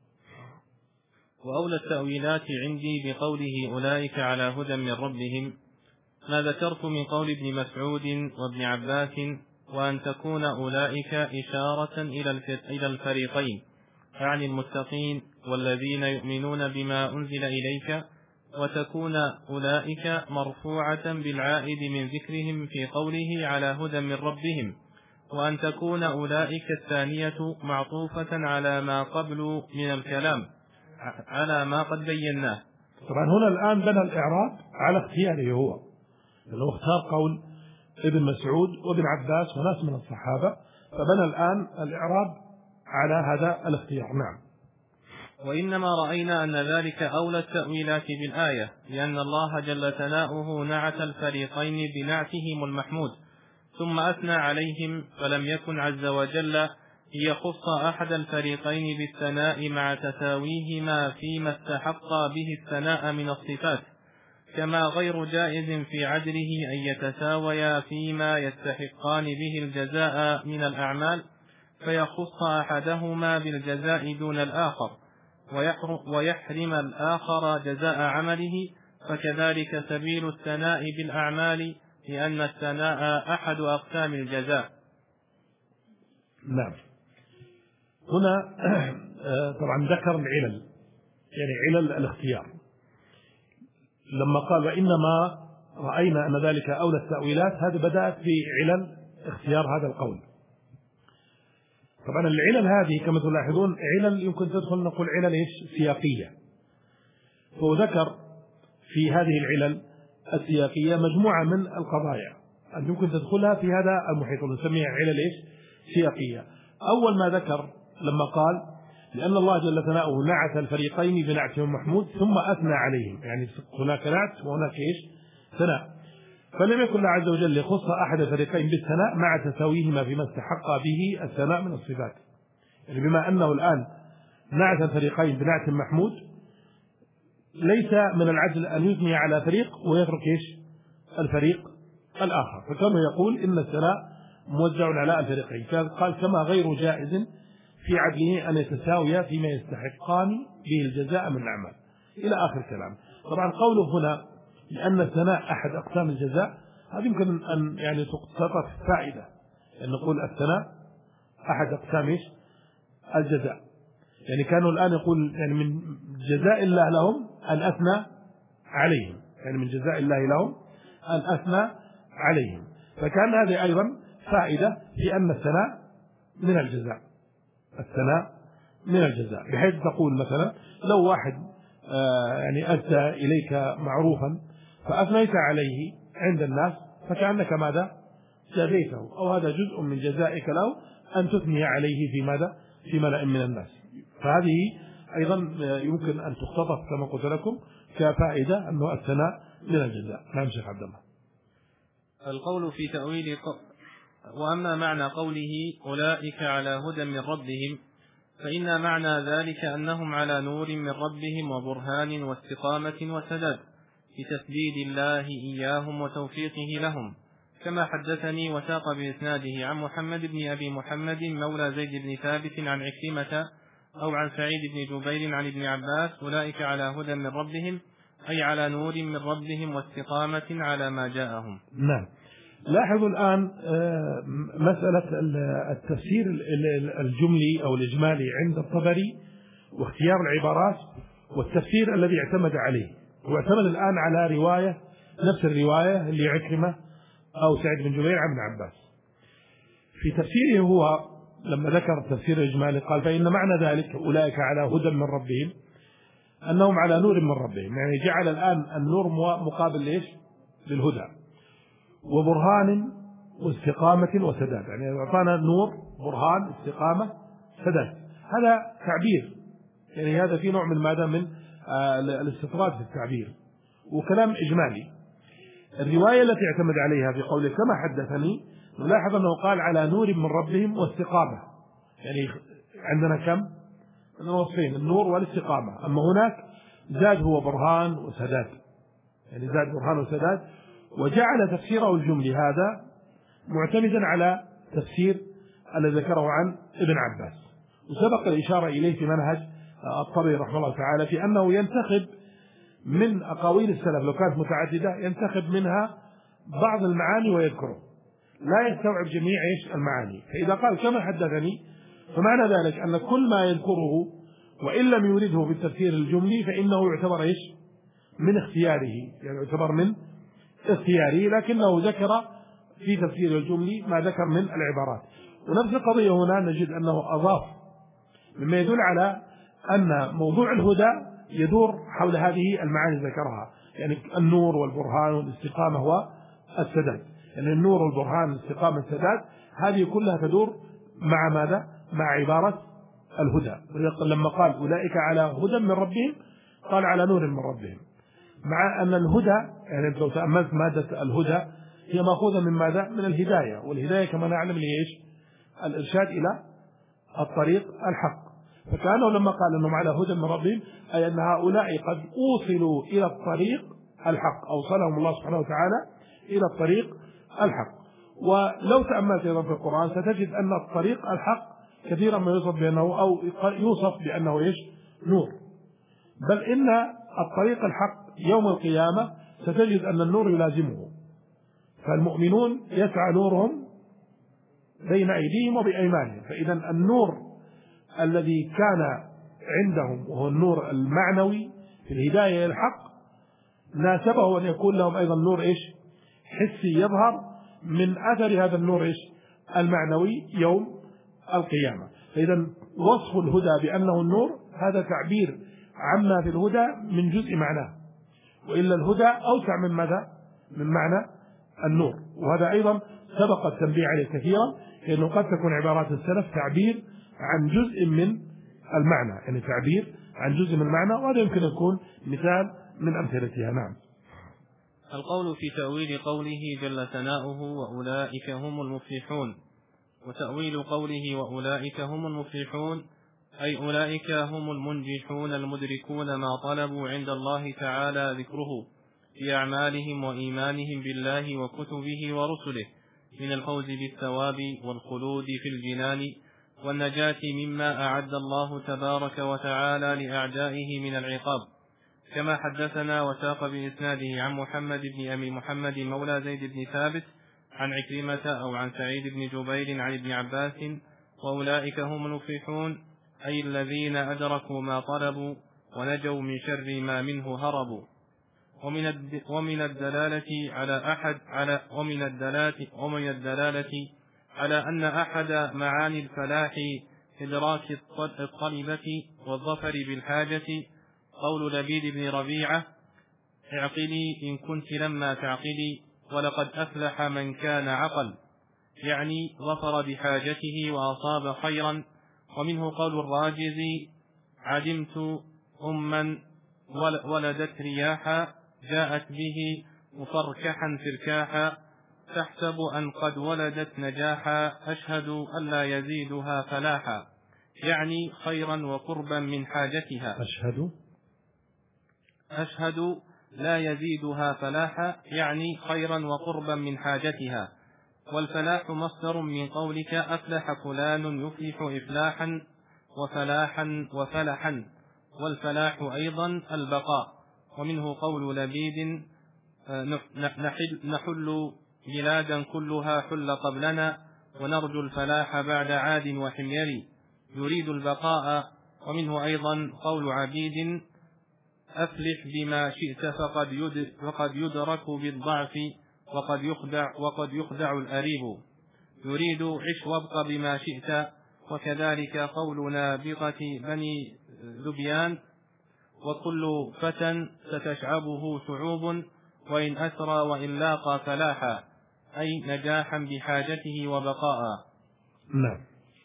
وأولى التأويلات عندي بقوله أولئك على هدى من ربهم ما ذكرت من قول ابن مسعود وابن عباس وأن تكون أولئك إشارة إلى الفريقين، يعني المتقين والذين يؤمنون بما أنزل إليك، وتكون أولئك مرفوعة بالعائد من ذكرهم في قوله على هدى من ربهم، وأن تكون أولئك الثانية معطوفة على ما قبل من الكلام على ما قد بيناه. طبعا هنا الآن بنى الإعراب على اختياره هو، لأنه اختار قول ابن مسعود وابن عباس وناس من الصحابة، فبنى الآن الإعراب على هذا الاختيار. نعم. وإنما رأينا أن ذلك أولى التأويلات بالآية، لأن الله جل ثناؤه نعت الفريقين بنعتهم المحمود ثم أثنى عليهم، فلم يكن عز وجل ليخص أحد الفريقين بالثناء مع تساويهما فيما استحق به الثناء من الصفات، كما غير جائز في عدله أن يتساويا فيما يستحقان به الجزاء من الأعمال فيخص أحدهما بالجزاء دون الآخر ويحرم الآخر جزاء عمله، فكذلك سبيل الثناء بالأعمال، لأن الثناء أحد أقسام الجزاء. نعم. هنا طبعا ذكر العلل، يعني علل الاختيار، لما قال وإنما رأينا أن ذلك أولى التأويلات، هذه بدأت بعلل اختيار هذا القول. طبعا العلل هذه كما تلاحظون علل يمكن تدخل نقول علل إيش سياقية، فهو ذكر في هذه العلل السياقية مجموعة من القضايا أن يمكن تدخلها في هذا المحيط، نسميها علل إيش سياقية. أول ما ذكر لما قال لأن الله جل ثناؤه نعت الفريقين بنعتهم محمود ثم أثنى عليهم، يعني هناك نعت وهناك إيش ثناء، فلم يكن الله عز وجل يخص أحد الفريقين بالثناء مع تساويهما فيما استحق به الثناء من الصفات، يعني بما أنه الآن نعت الفريقين بنعت محمود ليس من العدل أن يثني على فريق ويترك إيش الفريق الآخر، فكما يقول إن الثناء موزع على الفريقين، قال كما غير جائز في عدله أن يتساويا فيما يستحقان به الجزاء من الأعمال إلى آخر الكلام. طبعا قوله هنا لأن الثناء أحد أقسام الجزاء، هذا يمكن أن يعني تقتطف فائدة، أن نقول الثناء أحد أقسام الجزاء، يعني كانوا الآن يقول يعني من جزاء الله لهم أن أثنى عليهم، يعني من جزاء الله لهم أن أثنى عليهم، فكان هذه أيضا فائدة في أن الثناء من الجزاء، الثناء من الجزاء، بحيث تقول مثلا لو واحد آه يعني أسدى إليك معروفا فأثنيت عليه عند الناس فكأنك ماذا جزيته، أو هذا جزء من جزائك له أن تثني عليه في ماذا في ملأ من الناس، فهذه أيضا يمكن أن تختطف كما قلت لكم كفائدة أنه الثناء من الجزاء. نعم شيخ عبد الله. القول في تأويل ق... وأما معنى قوله أولئك على هدى من ربهم، فإن معنى ذلك أنهم على نور من ربهم وبرهان واستقامة وسداد بتسديد الله إياهم وتوفيقه لهم، كما حدثني وساق بإسناده عن محمد بن أبي محمد مولى زيد بن ثابت عن عكرمة أو عن سعيد بن جبير عن ابن عباس أولئك على هدى من ربهم، أي على نور من ربهم واستقامة على ما جاءهم. نعم. لاحظوا الآن مسألة التفسير الجملي أو الإجمالي عند الطبري واختيار العبارات والتفسير الذي اعتمد عليه، واعتمد الآن على رواية نفس الرواية اللي عكرمة أو سعيد بن جبير عن ابن عباس. في تفسيره هو لما ذكر التفسير الإجمالي قال فإن معنى ذلك أولئك على هدى من ربهم أنهم على نور من ربهم، يعني جعل الآن النور مقابل ليش للهدى، وبرهان واستقامة وسداد، يعني أعطانا نور برهان استقامة سداد، هذا تعبير، يعني هذا في نوع من ماذا من آه الاستطراد في التعبير وكلام إجمالي. الرواية التي اعتمد عليها في قوله كما حدثني نلاحظ أنه قال على نور من ربهم واستقامة، يعني عندنا كم من وصفين النور والاستقامة، أما هناك زاد هو برهان وسداد، يعني زاد برهان وسداد، وجعل تفسيره الجملي هذا معتمدا على تفسير الذي ذكره عن ابن عباس، وسبق الإشارة إليه في منهج الطبري رحمه الله تعالى في أنه ينتخب من أقاويل السلف لو كانت متعددة ينتخب منها بعض المعاني ويذكره، لا يستوعب جميع إيش المعاني. فإذا قال كما حدثني فمعنى ذلك أن كل ما يذكره وإن لم يورده بالتفسير الجملي فإنه يعتبر إيش من اختياره، يعني يعتبر من اختياره، لكنه ذكر في تفسير الجملي ما ذكر من العبارات. ونفس القضية هنا نجد أنه أضاف مما يدل على أن موضوع الهدى يدور حول هذه المعاني ذكرها، يعني النور والبرهان والاستقامة والسداد، يعني النور والبرهان والاستقامة والسداد هذه كلها تدور مع ماذا؟ مع عبارة الهدى. لما قال أولئك على هدى من ربهم قال على نور من ربهم، مع أن الهدى يعني لو تأملت مادة الهدى هي مأخوذة من ماذا؟ من الهداية، والهداية كما نعلم هي إيش؟ الإرشاد إلى الطريق الحق. فكانوا لما قال أنهم على هدى من ربهم أي أن هؤلاء قد أوصلوا إلى الطريق الحق، أوصلهم الله سبحانه وتعالى إلى الطريق الحق. ولو تأملت أيضا في القرآن ستجد أن الطريق الحق كثيرا ما يوصف بأنه أو يوصف بأنه إيش؟ نور، بل إن الطريق الحق يوم القيامة ستجد أن النور يلازمه، فالمؤمنون يسعى نورهم بين أيديهم وبأيمانهم. فإذا النور الذي كان عندهم وهو النور المعنوي في الهداية إلى الحق ناسبه أن يكون لهم أيضا نور إيش؟ حسي يظهر من أثر هذا النور إيش؟ المعنوي يوم القيامة. فإذا وصف الهدى بأنه النور هذا تعبير عما في الهدى من جزء معناه، وإلا الهدى أوسع من ماذا؟ من معنى النور. وهذا أيضا سبق التنبيه عليه كثيرا، لأنه قد تكون عبارات السلف تعبير عن جزء من المعنى، يعني تعبير عن جزء من المعنى، وهذا يمكن يكون مثال من أمثلتها. نعم. القول في تأويل قوله جل ثناؤه وأولئك هم المفلحون، وتأويل قوله وأولئك هم المفلحون أي أولئك هم المنجحون المدركون ما طلبوا عند الله تعالى ذكره في أعمالهم وإيمانهم بالله وكتبه ورسله من الفوز بالثواب والخلود في الجنان والنجاة مما أعد الله تبارك وتعالى لأعدائه من العقاب، كما حدثنا وساق بإسناده عن محمد بن أبي محمد مولى زيد بن ثابت عن عكرمة أو عن سعيد بن جبير عن ابن عباس وأولئك هم المفلحون أي الذين أدركوا ما طلبوا ونجوا من شر ما منه هربوا. ومن ومن الدلالة على أحد على ومن الدلالة ومن الدلالة على أن أحد معاني الفلاح إدراك الطلبة والظفر بالحاجة قول لبيد بن ربيعة اعقلي إن كنت لما تعقلي ولقد أفلح من كان عقل، يعني ظفر بحاجته وأصاب خيرا. ومنه قول الراجز عدمت أما ولدت رياحا جاءت به مفركحا فركاحا تحسب أن قد ولدت نجاحا أشهد أن لا يزيدها فلاحا، يعني خيرا وقربا من حاجتها. أشهد أشهد لا يزيدها فلاحا يعني خيرا وقربا من حاجتها. والفلاح مصدر من قولك أفلح فلان يفلح إفلاحا وفلاحا وفلحا، والفلاح أيضا البقاء. ومنه قول لبيد نحل, نحل بلادا كلها حل قبلنا ونرجو الفلاح بعد عاد وحمير يريد البقاء. ومنه أيضا قول عبيد أفلح بما شئت فقد, يد فقد يدرك بالضعف وقد يخدع, وقد يخدع الأريب يريد عش وابق بما شئت. وكذلك قول نابغة بني ذبيان وكل فتى ستشعبه شعوب وإن أسرى وإن لاقى فلاحا، أي نجاحا بحاجته وبقاء. نعم.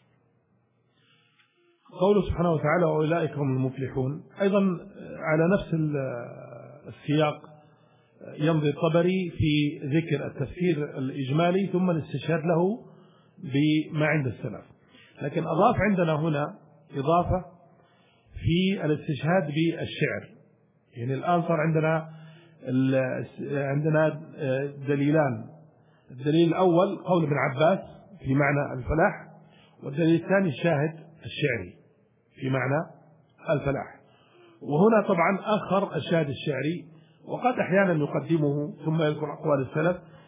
قوله سبحانه وتعالى وأولئك هم المفلحون أيضا على نفس السياق يمضي الطبري في ذكر التفسير الإجمالي ثم الاستشهاد له بما عند السلف، لكن أضاف عندنا هنا إضافة في الاستشهاد بالشعر. يعني الآن صار عندنا عندنا دليلان، الدليل الأول قول ابن عباس في معنى الفلاح، والدليل الثاني الشاهد الشعري في معنى الفلاح. وهنا طبعا أخر الشاهد الشعري، وقد أحيانا يقدمه ثم يذكر أقوال السلف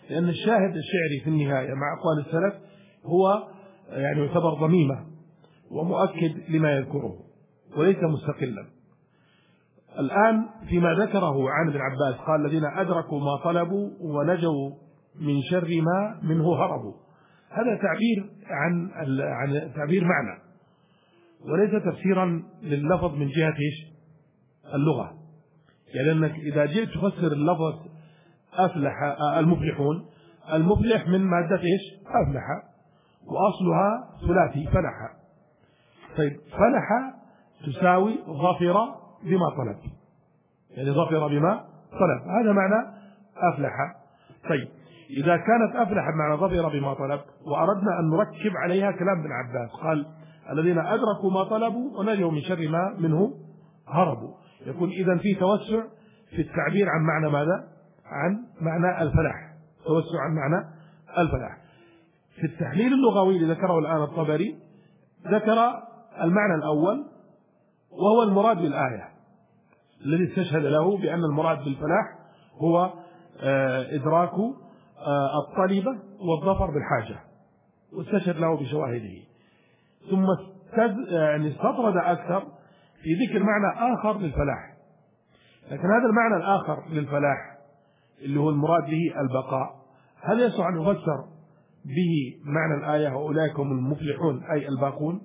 لأن الشاهد الشعري في النهاية مع أقوال السلف هو يعني يعتبر ضميمة ومؤكد لما يذكره وليس مستقلا. الآن فيما ذكره عن ابن عباس قال الذين أدركوا ما طلبوا ونجوا من شر ما منه هربوا، هذا تعبير عن عن تعبير معنى وليس تفسيرا لللفظ من جهة ايش؟ اللغة. يعني أنك إذا جئت تفسر اللفظ أفلح المفلحون، المفلح من مادة ايش؟ أفلح، وأصلها ثلاثي فلح. طيب فلح تساوي ظفر بما طلب، يعني ظفر بما طلب، هذا معنى أفلح. طيب إذا كانت أفلح بمعنى ظفر بما طلب وأردنا أن نركب عليها كلام ابن عباس قال الذين أدركوا ما طلبوا ونجوا من شر ما منه هربوا، يكون إذن في توسع في التعبير عن معنى ماذا؟ عن معنى الفلاح، توسع عن معنى الفلاح. في التحليل اللغوي اللي ذكره الآن الطبري ذكر المعنى الأول وهو المراد بالآية الذي استشهد له بأن المراد بالفلاح هو إدراك الطلبة والظفر بالحاجة، واستشهد له بشواهده. ثم يعني استطرد أكثر في ذكر معنى آخر للفلاح، لكن هذا المعنى الآخر للفلاح اللي هو المراد به البقاء، هل يسع أن يفسر به معنى الآية وأولئك هم المفلحون أي الباقون؟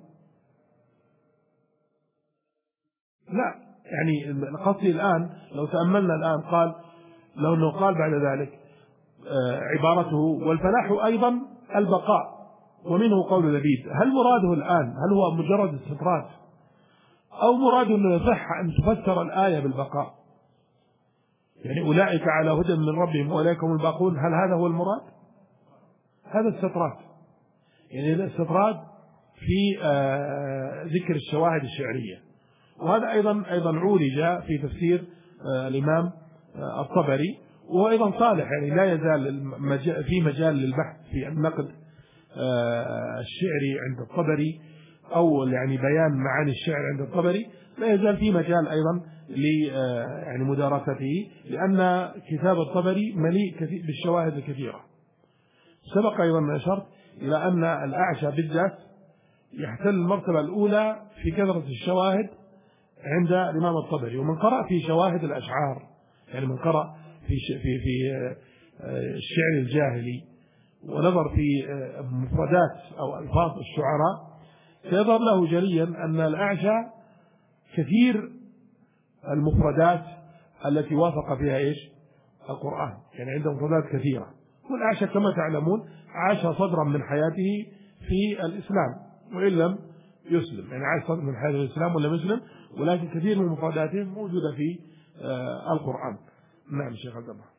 لا، يعني قصدي الآن لو تأملنا الآن قال لو أنه قال بعد ذلك عبارته والفلاح أيضا البقاء ومنه قول لبيد، هل مراده الآن هل هو مجرد استطراد أو مراده أنه يصح أن تفسر الآية بالبقاء؟ يعني أولئك على هدى من ربهم وأولئك هم الباقون، هل هذا هو المراد؟ هذا استطراد، يعني الاستطراد في ذكر الشواهد الشعرية. وهذا أيضا أيضا عولج في تفسير الإمام الطبري، وأيضا صالح، يعني لا يزال في مجال للبحث في النقد الشعري عند الطبري أو يعني بيان معاني الشعر عند الطبري، لا يزال في مجال أيضا ل يعني مدارسته، لأن كتاب الطبري مليء بالشواهد الكثيرة. سبق أيضا ما أشرت إلى أن الأعشى بالذات يحتل المرتبة الأولى في كثرة الشواهد عند الإمام الطبري. ومن قرأ في شواهد الأشعار، يعني من قرأ في في في الشعر الجاهلي ونظر في مفردات أو ألفاظ الشعراء، سيظهر له جليا أن الأعشى كثير المفردات التي وافق فيها إيش؟ القرآن، يعني عنده مفردات كثيرة. والأعشى كما تعلمون عاش صدرا من حياته في الإسلام وإن لم يسلم، يعني عاش صدرا من حياته في الإسلام ولم يسلم، ولكن كثير من مفرداته موجودة في القرآن. نعم شيخ عبد الله.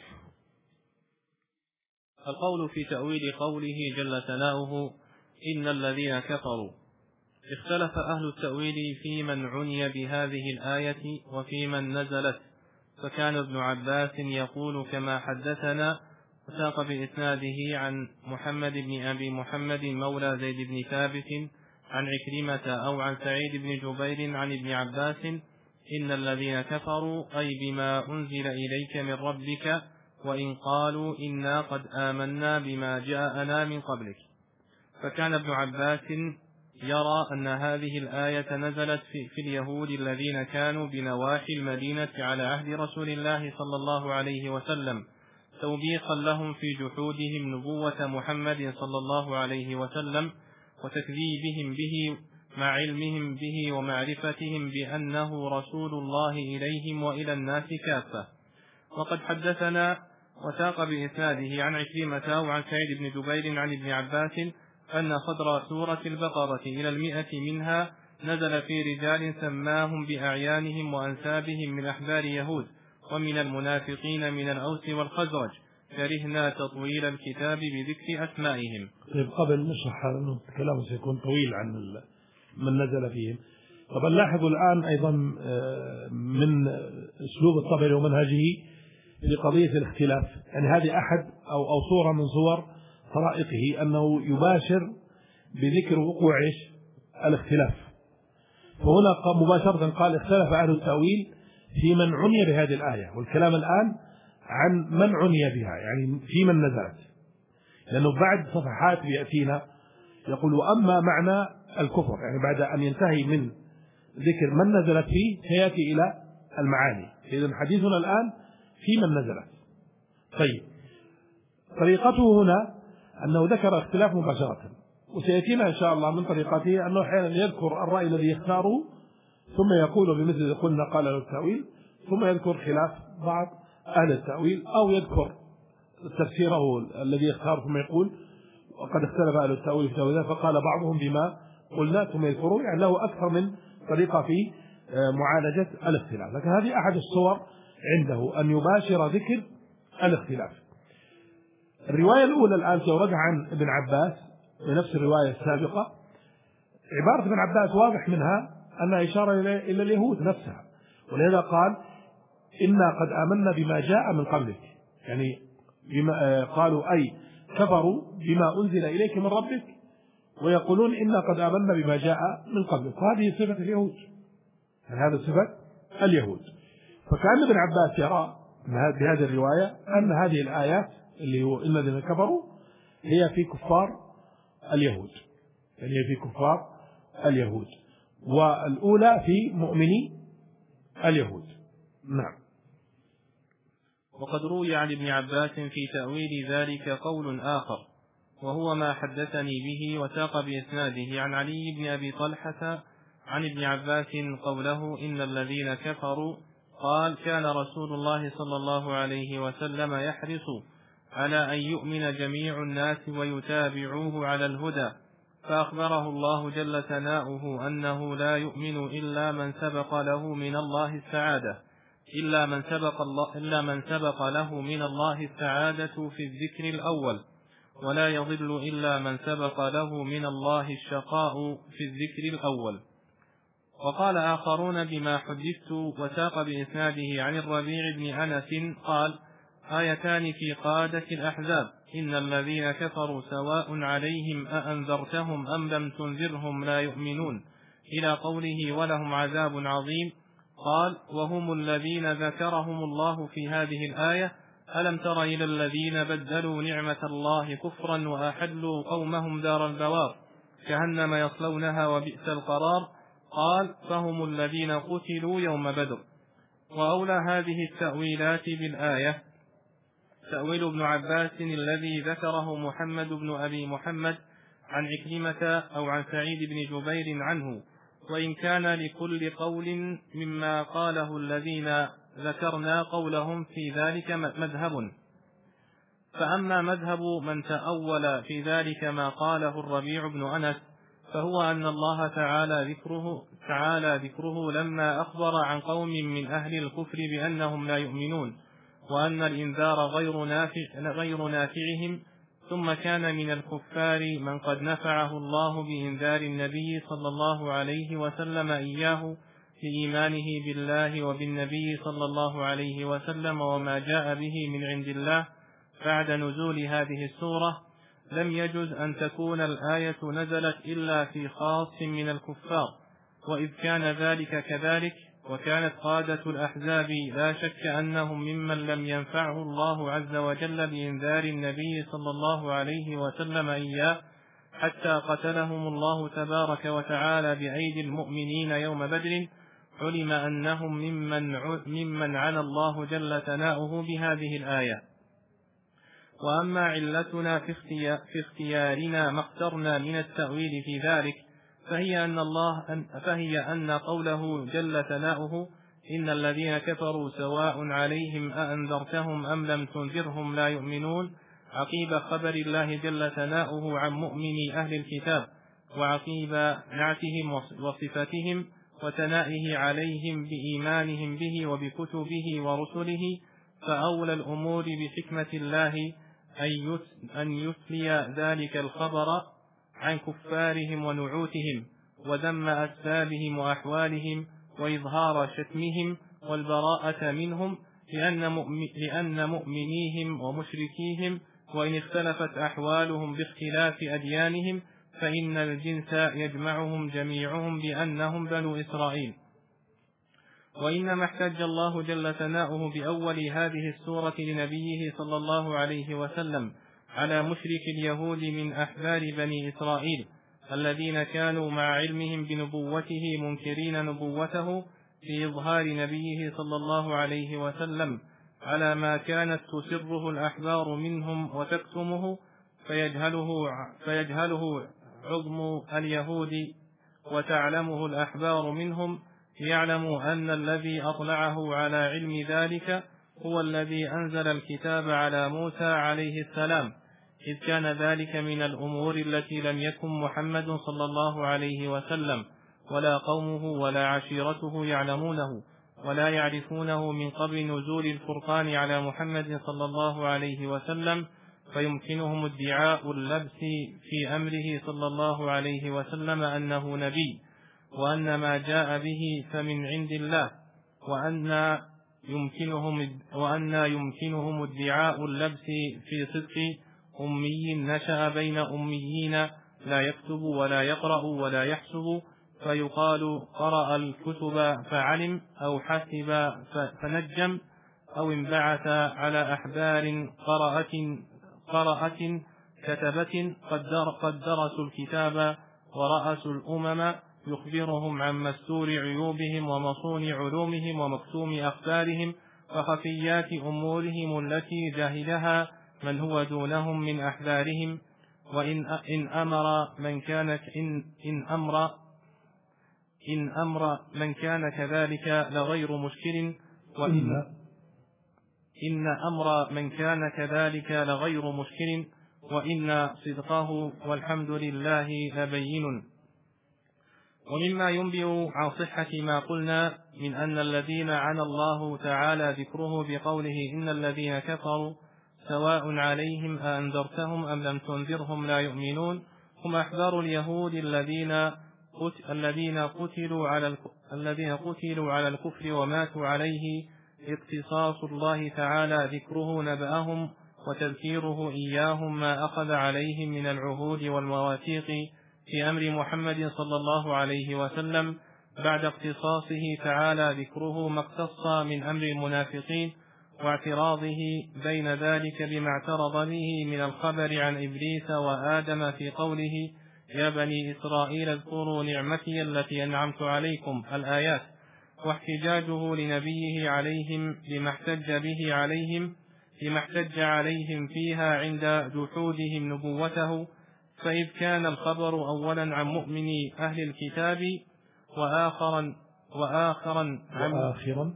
القول في تأويل قوله جل ثناؤه إن الذين كفروا. اختلف أهل التأويل في من عني بهذه الآية وفي من نزلت، فكان ابن عباس يقول كما حدثنا وساق بإسناده عن محمد بن أبي محمد مولى زيد بن ثابت عن عكرمة أو عن سعيد بن جبير عن ابن عباس إن الذين كفروا أي بما أنزل إليك من ربك، وإن قالوا إنا قد آمنا بما جاءنا من قبلك. فكان ابن عباس يرى أن هذه الآية نزلت في, في اليهود الذين كانوا بنواحي المدينة على عهد رسول الله صلى الله عليه وسلم، توبيخا لهم في جحودهم نبوة محمد صلى الله عليه وسلم وتكذيبهم به مع علمهم به ومعرفتهم بأنه رسول الله إليهم وإلى الناس كافة. وقد حدثنا وساق بإسناده عن عكرمة وعن سعيد بن جبير عن ابن عباس أن صدر سورة البقرة إلى المئة منها نزل في رجال سماهم بأعيانهم وأنسابهم من أحبار يهود ومن المنافقين من الأوس والخزرج، كرهنا تطويل الكتاب بذكر أسمائهم. طيب قبل نشرح هذا الكلام سيكون طويل عن من نزل فيهم. طبعا لاحظوا الآن أيضا من أسلوب الطبري ومنهجه في قضية الاختلاف، يعني هذه أحد أو أو صورة من صور طرائقه أنه يباشر بذكر وقوع الاختلاف. فهنا مباشرة قال اختلف أهل التأويل في من عني بهذه الآية، والكلام الآن عن من عني بها، يعني في من نزلت، لأنه بعد صفحات بيأتينا يقول وأما معنى الكفر، يعني بعد أن ينتهي من ذكر من نزلت فيه سيأتي إلى المعاني. إذن حديثنا الآن في من نزلت. طيب، طريقته هنا أنه ذكر اختلاف مباشرة، وسيأتينا إن شاء الله من طريقته أنه أحيانا يذكر الرأي الذي يختاره ثم يقول بمثل قلنا قال له التأويل، ثم يذكر خلاف بعض أهل التأويل، أو يذكر تفسيره الذي يختار ثم يقول وقد اختلف أهل التأويل في تأويله فقال بعضهم بما قلنا، ثم يذكرون، يعني له أكثر من طريقة في معالجة الاختلاف. لكن هذه أحد الصور عنده أن يباشر ذكر الاختلاف. الرواية الأولى الآن سأوردها عن ابن عباس بنفس الرواية السابقة. عبارة ابن عباس واضح منها أنها إشارة إلى اليهود نفسها، ولهذا قال إنا قد آمنا بما جاء من قبلك، يعني بما قالوا أي كفروا بما أنزل إليك من ربك ويقولون إنا قد آمنا بما جاء من قبلك، وهذه صفة اليهود، يعني هذا صفة اليهود. فكأن ابن عباس يرى بهذه الرواية أن هذه الآيات اللي هو إن الذين كفروا هي في كفار اليهود، يعني هي في كفار اليهود، والأولى في مؤمني اليهود. نعم. وقد روي عن ابن عباس في تأويل ذلك قول آخر، وهو ما حدثني به وساق بإسناده عن علي بن أبي طلحة عن ابن عباس قوله إن الذين كفروا، قال كان رسول الله صلى الله عليه وسلم يحرص على أن يؤمن جميع الناس ويتابعوه على الهدى، فأخبره الله جل ثناؤه أنه لا يؤمن إلا من سبق له من الله السعادة إلا من سبق الله إلا من سبق له من الله السعادة في الذكر الأول، ولا يضل إلا من سبق له من الله الشقاء في الذكر الأول. وقال آخرون بما حدثت وساق بإسناده عن الربيع بن أنس قال آيتان في قادة الأحزاب إن الذين كفروا سواء عليهم أأنذرتهم أم لم تنذرهم لا يؤمنون إلى قوله ولهم عذاب عظيم. قال وهم الذين ذكرهم الله في هذه الآية ألم تر إلى الذين بدلوا نعمة الله كفرا وأحلوا قومهم دار البوار جهنم يصلونها وبئس القرار. قال فهم الذين قتلوا يوم بدر. وأولى هذه التأويلات بالآية تأويل ابن عباس الذي ذكره محمد بن أبي محمد عن عكرمة أو عن سعيد بن جبير عنه، وإن كان لكل قول مما قاله الذين ذكرنا قولهم في ذلك مذهب. فأما مذهب من تأول في ذلك ما قاله الربيع بن أنس فهو أن الله تعالى ذكره, تعالى ذكره لما أخبر عن قوم من أهل الكفر بأنهم لا يؤمنون وأن الإنذار غير, نافع غير نافعهم، ثم كان من الكفار من قد نفعه الله بإنذار النبي صلى الله عليه وسلم إياه لإيمانه بالله وبالنبي صلى الله عليه وسلم وما جاء به من عند الله بعد نزول هذه السورة. لم يجز أن تكون الآية نزلت إلا في خاص من الكفار، وإذ كان ذلك كذلك وكانت قادة الأحزاب لا شك أنهم ممن لم ينفعه الله عز وجل بإنذار النبي صلى الله عليه وسلم إياه حتى قتلهم الله تبارك وتعالى بأيدي المؤمنين يوم بدر، علم أنهم ممن, ممن عنى الله جل ثناؤه بهذه الآية. وأما علتنا في, اختيار في اختيارنا ما اخترنا من التأويل في ذلك فهي أن, الله فهي أن قوله جل ثناؤه إن الذين كفروا سواء عليهم أأنذرتهم أم لم تنذرهم لا يؤمنون عقيب خبر الله جل ثناؤه عن مؤمني أهل الكتاب وعقيب نعتهم وصفتهم وثنائه عليهم بإيمانهم به وبكتبه ورسله، فأولى الأمور بحكمة الله أن يثني ذلك الخبر عن كفارهم ونعوتهم وذم أسبابهم وأحوالهم وإظهار شتمهم والبراءة منهم، لأن مؤمنيهم ومشركيهم وإن اختلفت أحوالهم باختلاف أديانهم فإن الجنس يجمعهم جميعهم بأنهم بنو إسرائيل. وإنما احتج الله جل ثناؤه بأول هذه السورة لنبيه صلى الله عليه وسلم على مشرك اليهود من أحبار بني إسرائيل الذين كانوا مع علمهم بنبوته منكرين نبوته في إظهار نبيه صلى الله عليه وسلم على ما كانت تسره الأحبار منهم وتكتمه فيجهله, فيجهله عظم اليهود وتعلمه الأحبار منهم، يعلموا أن الذي أطلعه على علم ذلك هو الذي أنزل الكتاب على موسى عليه السلام، إذ كان ذلك من الأمور التي لم يكن محمد صلى الله عليه وسلم ولا قومه ولا عشيرته يعلمونه ولا يعرفونه من قبل نزول الفرقان على محمد صلى الله عليه وسلم، فيمكنهم ادعاء اللبس في أمره صلى الله عليه وسلم أنه نبي، وأن ما جاء به فمن عند الله، وأن يمكنهم, وأن يمكنهم ادعاء اللبس في صدق أمي نشأ بين أميين لا يكتب ولا يقرأ ولا يحسب، فيقال قرأ الكتب فعلم أو حسب فنجم، أو انبعث على أحبار قرأت قرأت كتبة قد درسوا الكتاب ورأسوا الأمم، يخبرهم عن مستور عيوبهم ومصون علومهم ومكتوم أخبارهم وخفيات أمورهم التي جاهلها من هو دونهم من أحبارهم. وإن إن أمر من كان إن إن أمر إن أمر من كان كذلك لغير مشكل، وإن إن أمر من كان كذلك لغير مشكل، وإن صدقه والحمد لله لبين. ومما ينبئ عن صحة ما قلنا من أن الذين عنى الله تعالى ذكره بقوله إن الذين كفروا سواء عليهم أأنذرتهم أم لم تنذرهم لا يؤمنون، هم أحبار اليهود الذين الذين قتلوا على الذين قتلوا على الكفر وماتوا عليه، اقتصاص الله تعالى ذكره نبأهم وتذكيره إياهم ما أخذ عليهم من العهود والمواثيق في أمر محمد صلى الله عليه وسلم، بعد اقتصاصه تعالى ذكره ما اقتص من أمر المنافقين واعتراضه بين ذلك بما اعترض به من الخبر عن إبليس وآدم في قوله يا بني إسرائيل اذكروا نعمتي التي أنعمت عليكم الآيات، واحتجاجه لنبيه عليهم بما احتج به عليهم بما احتج عليهم فيها عند جحودهم نبوته، فإذ كان الخبر أولا عن مؤمني أهل الكتاب وآخرا وآخرا عن وآخرا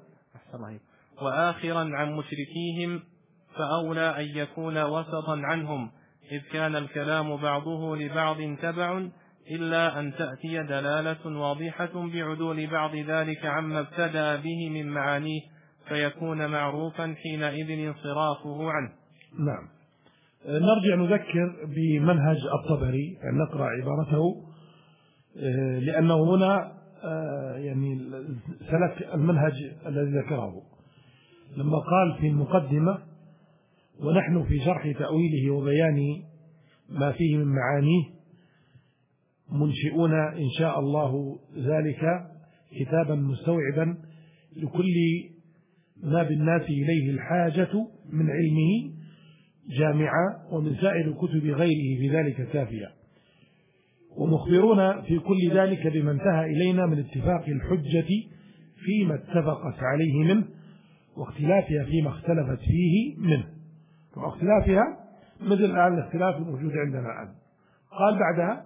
وآخرا عن مشركيهم، فأولى أن يكون وسطا عنهم، إذ كان الكلام بعضه لبعض تبع، إلا أن تأتي دلالة واضحة بعدول بعض ذلك عما ابتدأ به من معانيه، فيكون معروفا حينئذ انصرافه عنه. نعم. نرجع نذكر بمنهج الطبري، يعني نقرأ عبارته لأنه هنا يعني سلك المنهج الذي ذكره لما قال في المقدمة ونحن في شرح تأويله وبيان ما فيه من معانيه منشئون إن شاء الله ذلك كتابا مستوعبا لكل ما بالناس إليه الحاجة من علمه جامعة، ومن سائر كتب غيره في ذلك كافية، ومخبرون في كل ذلك بما انتهى إلينا من اتفاق الحجة فيما اتفقت عليه منه واختلافها فيما اختلفت فيه منه، واختلافها مثل الآن الاختلاف الموجود عندنا الآن. قال بعدها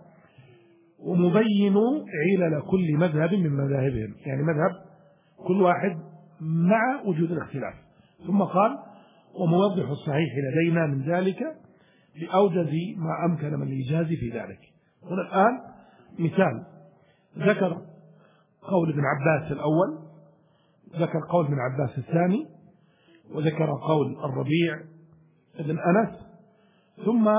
ومبين علل كل مذهب من مذاهبهم، يعني مذهب كل واحد مع وجود الاختلاف، ثم قال وموضح الصحيح لدينا من ذلك لأوجز ما أمكن من الإيجاز في ذلك. هنا الآن مثال، ذكر قول ابن عباس الأول، ذكر قول ابن عباس الثاني، وذكر قول الربيع ابن أنس، ثم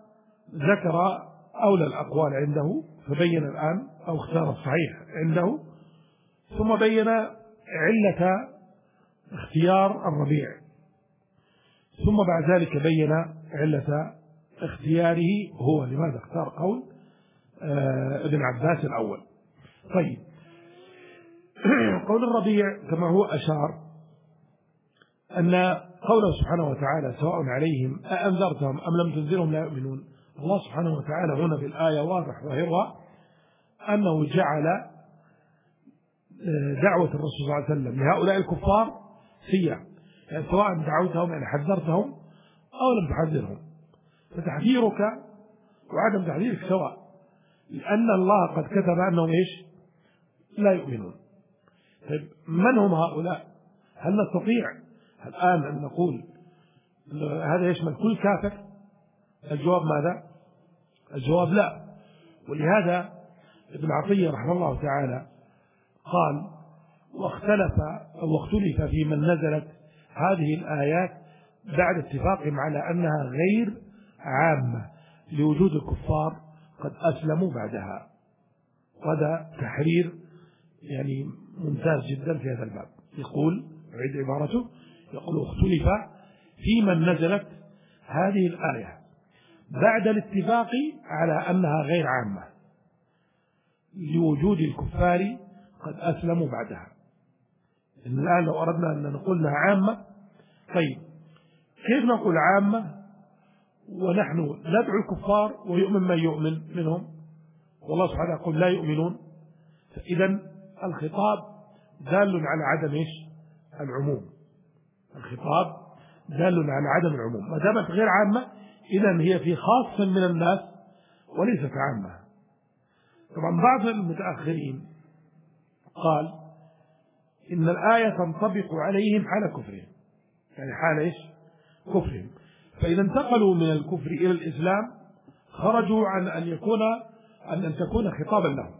ذكر أولى الأقوال عنده فبين الآن أو اختار الصحيح عنده، ثم بين علة اختيار الربيع، ثم بعد ذلك بين علة اختياره هو لماذا اختار قول ابن عباس الأول. طيب قول الربيع كما هو أشار أن قوله سبحانه وتعالى سواء عليهم أأنذرتهم أم لم تنذرهم لا يؤمنون. الله سبحانه وتعالى هنا في الآية واضح ظاهرها أنه جعل دعوة الرسول صلى الله عليه وسلم لهؤلاء الكفار سيئة، يعني سواء دعوتهم يعني حذرتهم أو لم تحذرهم، فتحذيرك وعدم تحذيرك سواء، لأن الله قد كتب أنهم إيش؟ لا يؤمنون. طيب من هم هؤلاء؟ هل نستطيع الآن أن نقول هذا يشمل كل كافر؟ الجواب ماذا؟ الجواب لا. ولهذا ابن عطية رحمه الله تعالى قال واختلف أو اختلف في من نزلت هذه الآيات بعد اتفاقهم على أنها غير عامة لوجود الكفار قد أسلموا بعدها. وهذا تحرير يعني ممتاز جدا في هذا الباب. يقول أعيد عبارته، يقول اختلف في من نزلت هذه الآية بعد الاتفاق على أنها غير عامة لوجود الكفار قد أسلموا بعدها. إن الآن لو أردنا أن نقول لها عامة، طيب كيف نقول عامة ونحن ندعو الكفار ويؤمن من يؤمن منهم والله سبحانه يقول لا يؤمنون؟ فإذا الخطاب دال على عدم إيش؟ العموم. الخطاب دال على عدم العموم، ما دامت غير عامة إذن هي في خاص من الناس وليست عامة. طبعا بعض المتأخرين قال إن الآية تنطبق عليهم حال كفرهم، يعني حال إيش؟ كفرهم، فإذا انتقلوا من الكفر إلى الإسلام خرجوا عن أن يكون أن أن تكون خطابا لهم،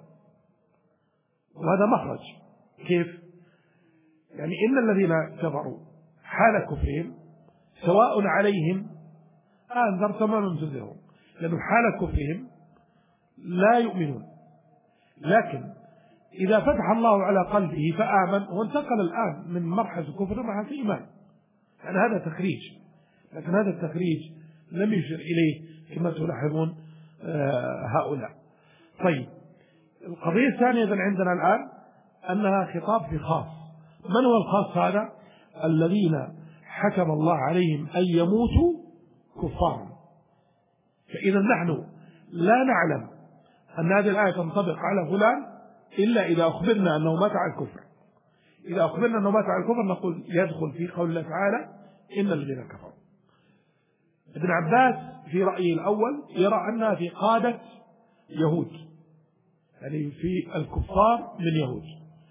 وهذا مخرج. كيف؟ يعني إن الذين كفروا حال كفرهم سواء عليهم أنذرتهم أم لم تنذرهم، لأنه حال كفرهم لا يؤمنون، لكن إذا فتح الله على قلبه فآمن وانتقل الآن من مرحلة الكفر لمرحلة الإيمان، يعني هذا تخريج، لكن هذا التخريج لم يشر إليه كما تلاحظون هؤلاء. طيب القضية الثانية عندنا الآن أنها خطاب في خاص. من هو الخاص هذا؟ الذين حكم الله عليهم أن يموتوا كفارا. فإذا نحن لا نعلم أن هذه الآية تنطبق على فلان إلا إذا أخبرنا أنه مات على الكفر. إذا أخبرنا أنه مات على الكفر نقول يدخل في قول الله تعالى إن الذين كفروا. ابن عباس في رأيه الأول يرى أنها في قادة يهود، يعني في الكفار من يهود.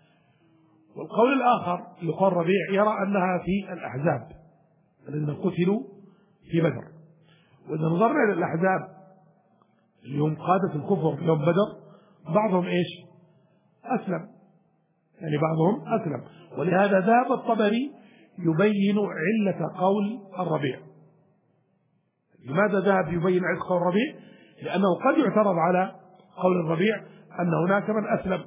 والقول الآخر لقول ربيع يرى أنها في الأحزاب الذين قتلوا في بدر. وإذا نظرنا إلى الأحزاب اللي هم قادة الكفر في يوم بدر بعضهم إيش؟ أسلم، يعني بعضهم أسلم. ولهذا ذهب الطبري يبين علة قول الربيع. لماذا ذهب يبين علة قول الربيع؟ لأنه قد يعترض على قول الربيع أن هناك من أسلم،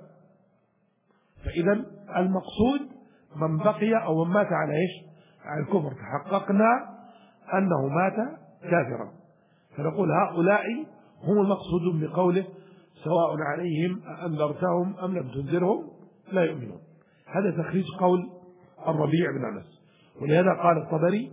فإذا المقصود من بقي أو من مات على إيش؟ على الكفر، تحققنا أنه مات كافرا، فنقول هؤلاء هم المقصودون بقوله سواء عليهم أنذرتهم أم لم تنذرهم لا يؤمنون. هذا تخريج قول الربيع بن أنس. ولهذا قال الطبري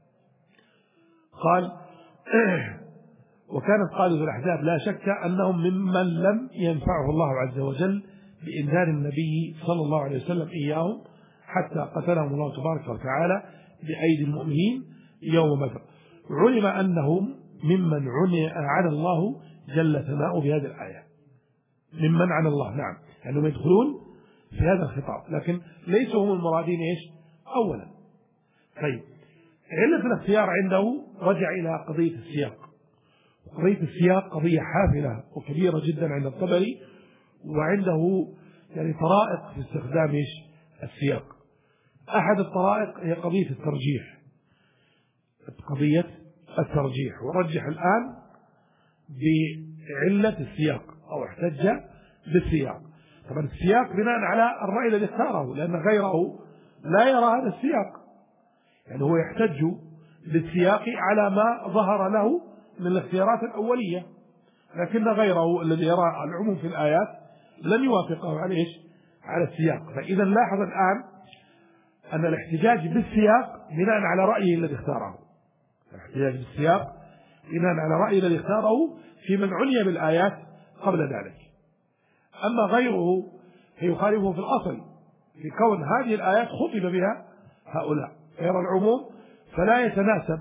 قال وكانت قادة الأحزاب لا شك أنهم ممن لم ينفعه الله عز وجل بإنذار النبي صلى الله عليه وسلم إياهم حتى قتلهم الله تبارك وتعالى بأيدي المؤمنين يوم بدر. علم أنهم ممن عانى الله جل ثناؤه بهذه الآية، ممن عانى الله، نعم، أنهم يعني يدخلون في هذا الخطاب، لكن ليسوا هم المرادين إيش؟ أولا. طيب علة الاختيار عنده رجع إلى قضية السياق. قضية السياق قضية حافلة وكبيرة جدا عند الطبري، وعنده يعني طرائق في استخدام إيش؟ السياق. أحد الطرائق هي قضية الترجيح، قضية الترجيح، ورجح الآن بعلة السياق أو احتج بالسياق. طبعا السياق بناء على الرأي الذي اختاره، لأن غيره لا يرى هذا السياق، يعني هو يحتج بالسياق على ما ظهر له من الاختيارات الأولية، لكن غيره الذي يرى العموم في الآيات لن يوافقه على إيش؟ على السياق. فإذا لاحظ الآن أن الاحتجاج بالسياق بناء على رأيه الذي اختاره، الاحتجاج بالسياق بناء على رأيه الذي اختاره في من عني بالآيات قبل ذلك. أما غيره فيخالفه في الأصل في كون هذه الآيات خطب بها هؤلاء، غير العموم فلا يتناسب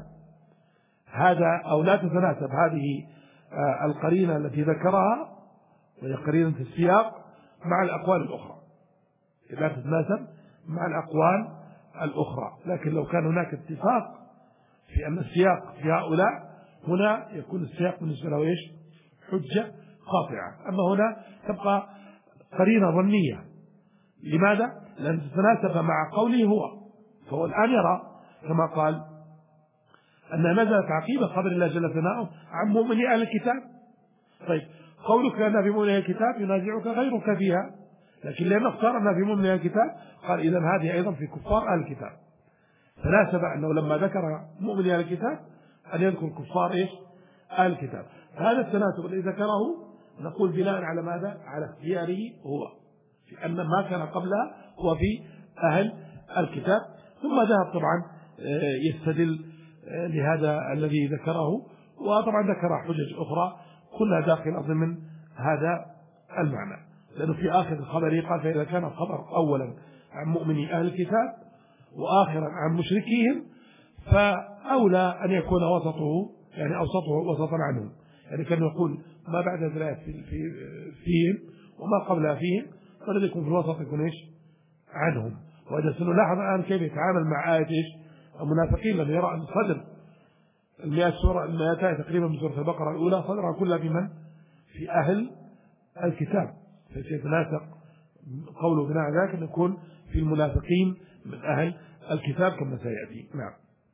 هذا أو لا تتناسب هذه القرينة التي ذكرها وهي قرينة السياق مع الأقوال الأخرى، لا تتناسب مع الأقوال الأخرى. لكن لو كان هناك اتفاق في أن السياق في هؤلاء هنا يكون السياق بالنسبة له إيش؟ حجة قاطعة. أما هنا تبقى قرينة ظنية. لماذا؟ لأن تتناسب مع قوله هو، فهو الآن يرى كما قال أنها نزلت عقيبة قبل الله جل ثناؤه عن مؤمني أهل الكتاب. طيب قولك أن في مؤمني أهل الكتاب ينازعك غيرك فيها، لكن لأنه اختار أن في مؤمني أهل الكتاب قال إذن هذه أيضا في كفار أهل الكتاب، فناسب أنه لما ذكر مؤمني أهل الكتاب أن يذكر كفار إيش؟ أهل الكتاب. هذا التناسب الذي ذكره نقول بناء على ماذا؟ على اختياره هو، في أن ما كان قبلها هو في أهل الكتاب. ثم ذهب طبعا يستدل لهذا الذي ذكره، وطبعا ذكر حجج أخرى كلها داخل ضمن هذا المعنى، لأنه في آخر الخبر قال فإذا كان الخبر أولا عن مؤمني أهل الكتاب وآخرا عن مشركيهم فأولى أن يكون وسطه يعني أوسطه وسطا عنهم، يعني كان يقول ما بعد ذلك في في فيهم وما قبلها فيهم، فالذي يكون في الوسط يكون إيش؟ عنهم. وإذا سنلاحظ الآن كيف يتعامل مع آية إيش؟ المنافقين لما يرى أن صدر المئة سورة المئتين تقريبا من سورة البقرة الأولى صدرها كلها بمن؟ في أهل الكتاب، فسيتناسق قوله بناء ذلك أن يكون في المنافقين من أهل الكتاب كما سيأتي. نعم.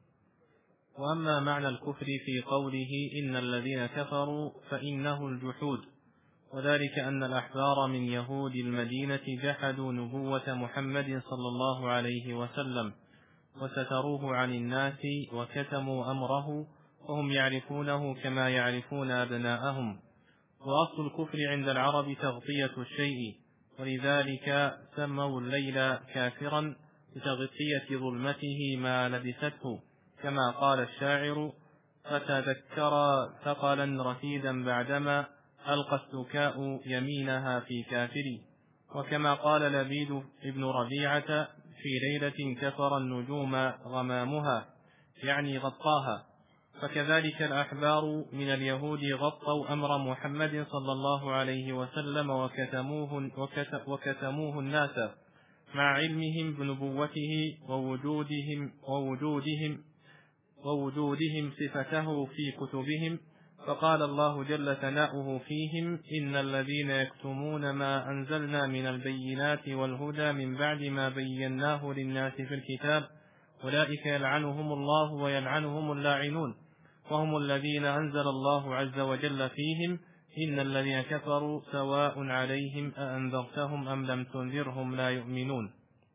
وأما معنى الكفر في قوله إن الذين كفروا فإنه الجحود، وذلك أن الأحبار من يهود المدينة جحدوا نبوة محمد صلى الله عليه وسلم وستروه عن الناس وكتموا أمره وهم يعرفونه كما يعرفون أبناءهم. وأصل الكفر عند العرب تغطية الشيء، ولذلك سموا الليل كافرا لتغطية ظلمته ما لبسته، كما قال الشاعر فتذكر ثقلا رفيدا بعدما ألقى السكاء يمينها في كافري. وكما قال لبيد ابن ربيعة في ليلة كفر النجوم غمامها، يعني غطاها. فكذلك الأحبار من اليهود غطوا أمر محمد صلى الله عليه وسلم وكتموه, وكتموه الناس مع علمهم بنبوته ووجودهم, ووجودهم, ووجودهم صفته في كتبهم. فقال الله جل ثناؤه فيهم إن الذين يكتمون ما أنزلنا من البينات والهدى من بعد ما بيناه للناس في الكتاب أولئك يلعنهم الله ويلعنهم اللاعنون، وهم الذين أنزل الله عز وجل فيهم إن الذين كفروا سواء عليهم أأنذرتهم أم لم تنذرهم لا يؤمنون.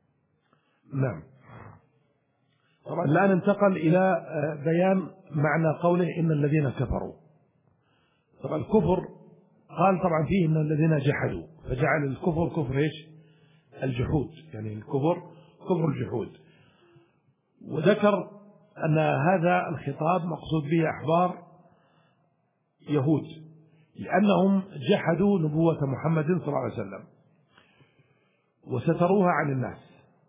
نعم. طبعا الآن انتقل إلى بيان معنى قوله إن الذين كفروا. طبعا الكفر قال طبعا فيه إن الذين جحدوا، فجعل الكفر كفر إيش؟ الجحود، يعني الكفر كفر الجحود. وذكر أن هذا الخطاب مقصود به أحبار يهود لأنهم جحدوا نبوة محمد صلى الله عليه وسلم وستروها عن الناس.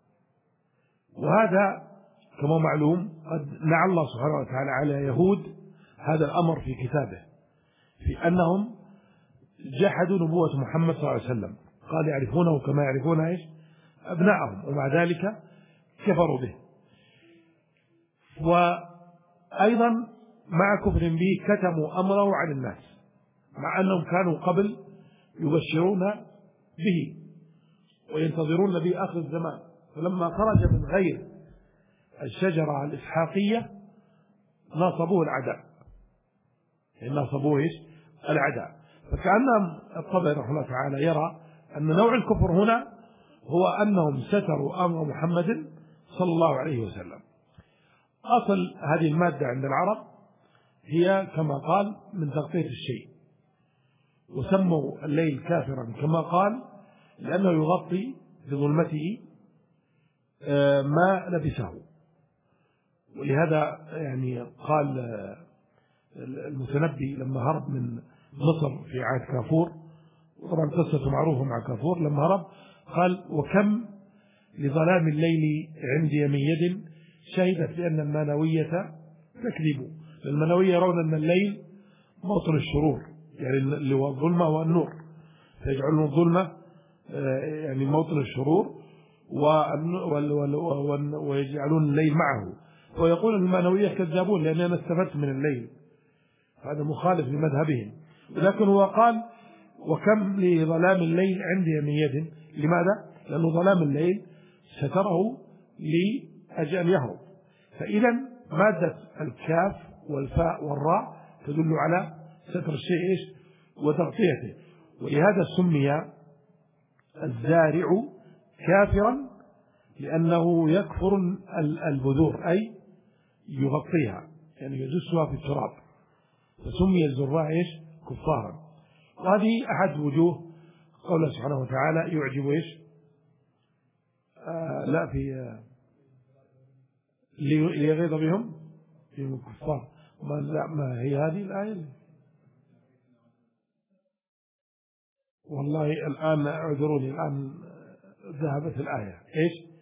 وهذا كما معلوم قد نعى الله سبحانه وتعالى على يهود هذا الأمر في كتابه، في أنهم جحدوا نبوة محمد صلى الله عليه وسلم، قال يعرفونه كما يعرفون إيش؟ أبناءهم، ومع ذلك كفروا به. وأيضا مع كفر به كتموا أمره عن الناس، مع أنهم كانوا قبل يبشرون به وينتظرون به آخر الزمان، فلما خرج من غير الشجرة الإسحاقية ناصبوه العداء، ناصبوه إيش؟ العداء. فكأن الطبري رحمه الله تعالى يرى أن نوع الكفر هنا هو أنهم ستروا أمر محمد صلى الله عليه وسلم. أصل هذه المادة عند العرب هي كما قال من تغطية الشيء، وسموا الليل كافرا كما قال لأنه يغطي بظلمته ما لبسه. ولهذا يعني قال المتنبي لما هرب من مصر في عهد كافور، طبعا قصته معروفة مع كافور، لما هرب قال: وكم لظلام الليل عندي من يد شهدت بأن المنوية تكذب. المنوية يرون أن الليل موطن الشرور، يعني اللي هو الظلمة والنور، فيجعلون الظلمة يعني موطن الشرور ويجعلون الليل معه، ويقول المنوية كذابون لأن أنا استفدت من الليل. هذا مخالف لمذهبهم. لكن هو قال: وكم لظلام الليل عندي من يد. لماذا؟ لأن ظلام الليل ستره لأجل أن يهرب. فإذا مادة الكاف والفاء والراء تدل على ستر الشيء إيش وتغطيته. ولهذا سمي الزارع كافرا لأنه يكفر البذور، أي يغطيها، يعني يدسها في التراب، فسمي الزراع إيش كفارا. وهذه أحد وجوه قوله سبحانه وتعالى: يعجب إيش آه لا في آه ليغيظ بهم بهم الكفار. ما, لا ما هي هذه الآية. والله الآن اعذروني، الآن ذهبت الآية. إيش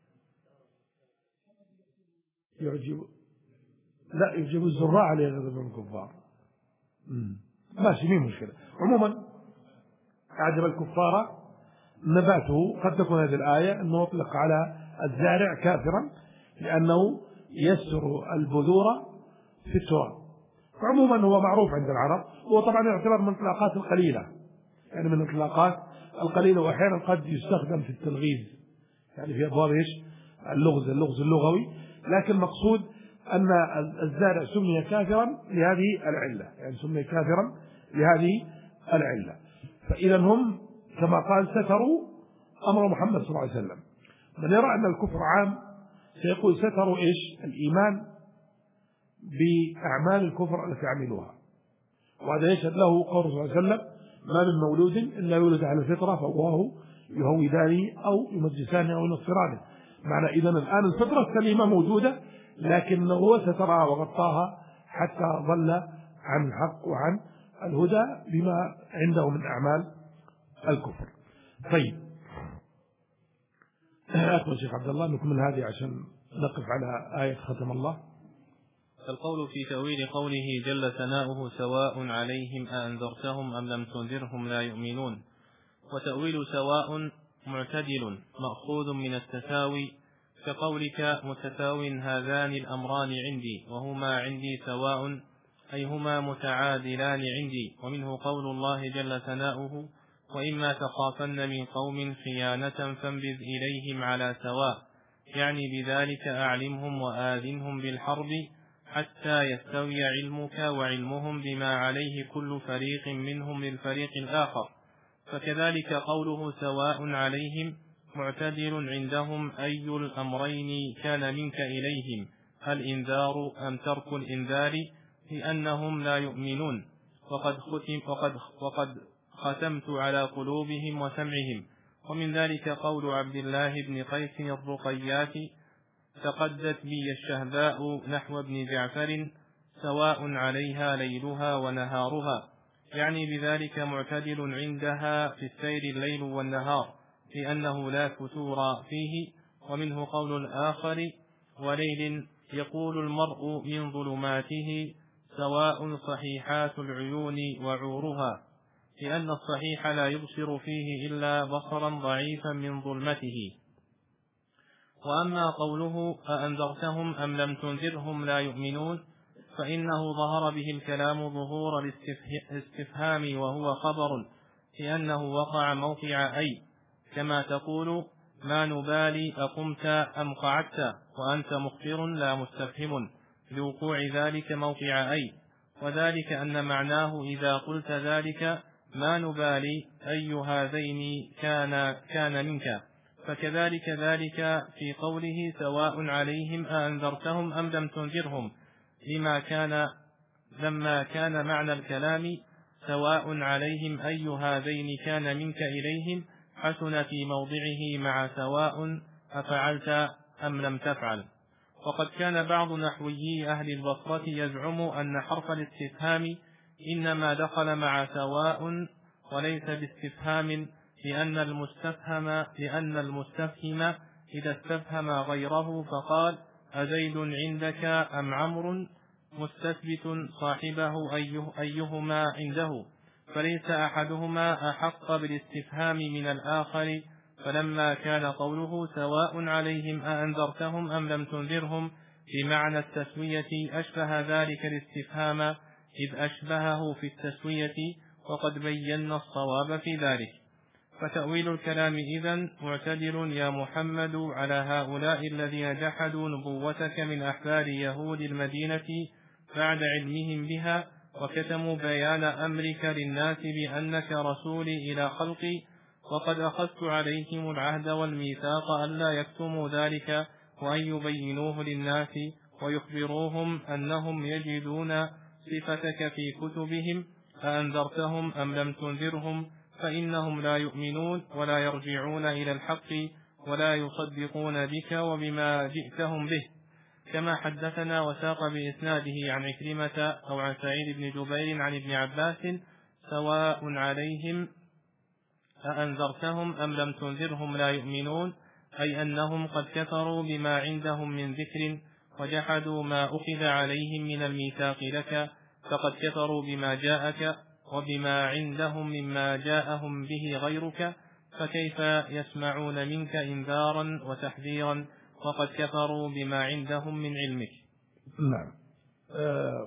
يعجب؟ لا، يعجب الزراع ليغيظ بهم الكفار. ماشي، مين مشكلة. عموما أعجب الكفار نباته. قد تكون هذه الآية أنه يطلق على الزارع كافرا لأنه يسر البذور في التراب. عموما هو معروف عند العرب، هو طبعا يعتبر من الإطلاقات القليلة، يعني من الإطلاقات القليلة، وأحيانا قد يستخدم في التلغيز، يعني في أبواب إيش اللغز اللغز اللغوي. لكن مقصود أن الزارع سمي كافرا لهذه العلة، يعني سمي كافرا لهذه العلة. فإذا هم كما قال ستروا أمر محمد صلى الله عليه وسلم. من يرى أن الكفر عام سيقول ستروا إيش الإيمان بأعمال الكفر التي عملوها. وهذا يشهد له قول صلى الله عليه وسلم: ما من مولود إلا يولد على الفطرة فأبواه يهودانه أو يمجسانه أو ينصرانه. معنى إذن الآن الفطرة السليمة موجودة، لكنه هو سترها وغطاها حتى ظل عن الحق وعن الهدى بما عنده من أعمال الكفر. طيب، أكمل شيخ عبد الله، نكمل هذه عشان نقف على آية ختم الله. القول في تأويل قوله جل ثناؤه: سواء عليهم أأنذرتهم أم لم تنذرهم لا يؤمنون. وتأويل سواء معتدل مأخوذ من التساوي، كقولك: متساو هذان الأمران عندي، وهما عندي سواء، أي هما متعادلان عندي. ومنه قول الله جل ثناؤه: وإما تخافن من قوم خيانة فانبذ إليهم على سواء، يعني بذلك أعلمهم وآذنهم بالحرب حتى يستوي علمك وعلمهم بما عليه كل فريق منهم للفريق الآخر. فكذلك قوله سواء عليهم معتدل عندهم، أي الأمرين كان منك إليهم، الإنذار أم ترك الإنذار، لأنهم لا يؤمنون. وقد ختم وقد وقد ختمت على قلوبهم وسمعهم. ومن ذلك قول عبد الله بن قيس الرقيات: تقدت بي الشهباء نحو ابن جعفر، سواء عليها ليلها ونهارها، يعني بذلك معتدل عندها في السير الليل والنهار، لأنه لا فتور فيه. ومنه قول الآخر: وليل يقول المرء من ظلماته، سواء صحيحات العيون وعورها، لأن الصحيح لا يبصر فيه إلا بصرا ضعيفا من ظلمته. وأما قوله: أأنذرتهم أم لم تنذرهم لا يؤمنون، فإنه ظهر به الكلام ظهور الاستفهام، وهو خبر، لأنه وقع موقع أي، كما تقول: ما نبالي أقمت أم قعدت، وأنت مخبر لا مستفهم، لوقوع ذلك موقع أي. وذلك أن معناه إذا قلت ذلك: ما نبالي أي هذين كان كان منك. فكذلك ذلك في قوله: سواء عليهم أأنذرتهم أم لم تنذرهم، لما كان لما كان معنى الكلام سواء عليهم أي هذين كان منك إليهم، حسن في موضعه مع سواء أفعلت أم لم تفعل. وقد كان بعض نحويي أهل البصرة يزعم أن حرف الاستفهام إنما دخل مع سواء وليس باستفهام، لأن المستفهم لأن المستفهم إذا استفهم غيره فقال أزيد عندك أم عمرو مستثبت صاحبه أيه أيهما عنده، فليس أحدهما أحق بالاستفهام من الآخر. فلما كان قوله سواء عليهم أأنذرتهم أم لم تنذرهم بمعنى التسوية أشبه ذلك الاستفهام إذ أشبهه في التسوية، وقد بينا الصواب في ذلك. فتأويل الكلام إذن معتدل يا محمد على هؤلاء الذين جحدوا نبوتك من أحبار يهود المدينة بعد علمهم بها، وكتموا بيان أمرك للناس بأنك رسولي إلى خلقي، وقد أخذت عليهم العهد والميثاق ألا يكتموا ذلك وأن يبينوه للناس ويخبروهم أنهم يجدون صفتك في كتبهم، أأنذرتهم أم لم تنذرهم فإنهم لا يؤمنون ولا يرجعون إلى الحق ولا يصدقون بك وبما جئتهم به. كما حدثنا وساق بإسناده عن عكرمة أو عن سعيد بن جبير عن ابن عباس سواء عليهم أأنذرتهم أم لم تنذرهم لا يؤمنون، أي أنهم قد كفروا بما عندهم من ذكر وجحدوا ما أخذ عليهم من الميثاق لك، فقد كفروا بما جاءك وبما عندهم مما جاءهم به غيرك، فكيف يسمعون منك إنذارا وتحذيرا وقد كفروا بما عندهم من علمك. نعم. آه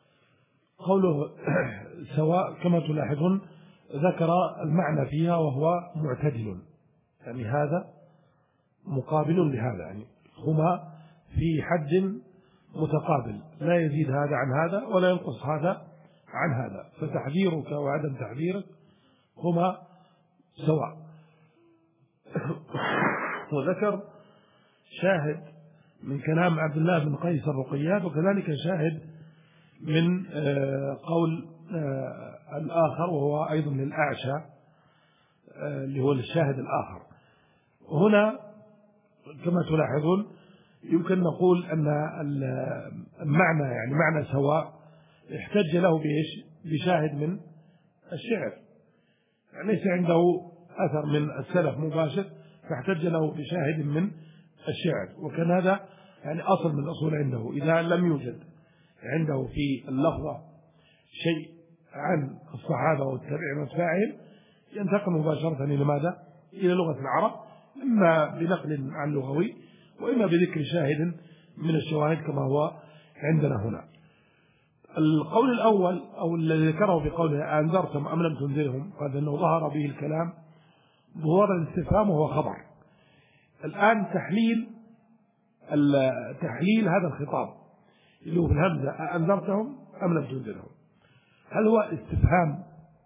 قوله سواء كما تلاحظون ذكر المعنى فيها وهو معتدل، يعني هذا مقابل لهذا، يعني هما في حد متقابل لا يزيد هذا عن هذا ولا ينقص هذا عن هذا، فتحذيرك وعدم تحذيرك هما سواء. وذكر شاهد من كلام عبد الله بن قيس الرقيات، وكذلك شاهد من قول الآخر وهو أيضا للأعشى اللي هو الشاهد الآخر. وهنا كما تلاحظون يمكن نقول أن المعنى يعني معنى سواء احتج له بإيش؟ بشاهد من الشعر، يعني ليس عنده أثر من السلف مباشر فاحتج له بشاهد من الشعر، وكان هذا يعني أصل من الأصول عنده. إذا لم يوجد عنده في اللفظة شيء عن الصحابة والتابعين واتباعهم ينتقل مباشرة إلى ماذا؟ إلى لغة العرب، إما بنقل عن لغوي وإما بذكر شاهد من الشواهد كما هو عندنا هنا. القول الأول أو الذي ذكره بقوله أنذرتم أم لم تنذرهم، هذا أنه ظهر به الكلام ظهور الاستفهام وهو خبر. الآن تحليل تحليل هذا الخطاب اللي هو في الهمزة أنذرتهم أم لم تنذرهم، هل هو استفهام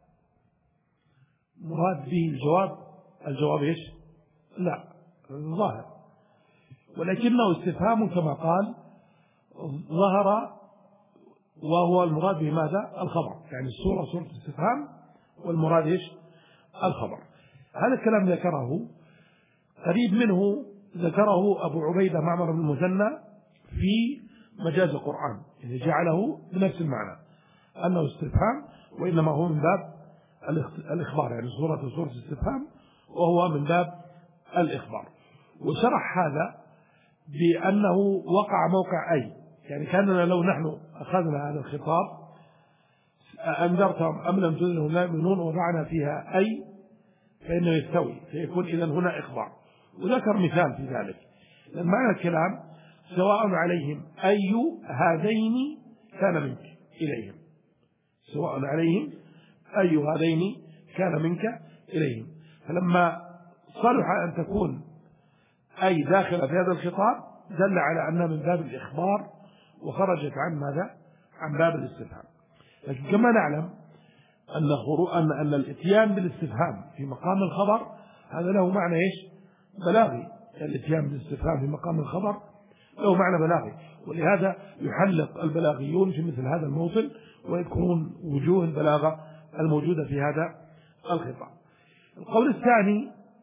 مراد به الجواب؟ الجواب إيش؟ لا، ظاهر، ولكنه استفهام كما قال ظهر وهو المراد به ماذا؟ الخبر، يعني الصورة صورة استفهام والمراد إيش؟ الخبر. هذا الكلام ذكره قريب منه ذكره أبو عبيدة معمر بن المثنى في مجاز القرآن، يعني جعله بنفس المعنى أنه استفهام وإنما هو من باب الإخبار، يعني صورة صورة استفهام وهو من باب الإخبار. وشرح هذا بأنه وقع موقع أي، يعني كاننا لو نحن أخذنا هذا الخطاب أنذرتهم أم لم تنذرهم لا يؤمنون وضعنا فيها أي فإنه يستوي، فيكون إذن هنا إخبار. وذكر مثال في ذلك، لأن معنى الكلام سواء عليهم أي هذين كان منك إليهم، سواء عليهم أي هذين كان منك إليهم. فلما صلح أن تكون أي داخلة في هذا الخطاب دل على أنها من باب الإخبار وخرجت عن ماذا؟ عن باب الاستفهام. لكن كما نعلم أن أن أن الإتيان بالاستفهام في مقام الخبر هذا له معنى إيش؟ بلاغي. الإتيان بالاستفهام في مقام الخبر له معنى بلاغي، ولهذا يحلق البلاغيون في مثل هذا الموطن ويذكرون وجوه البلاغة الموجودة في هذا الخطاب. القول الثاني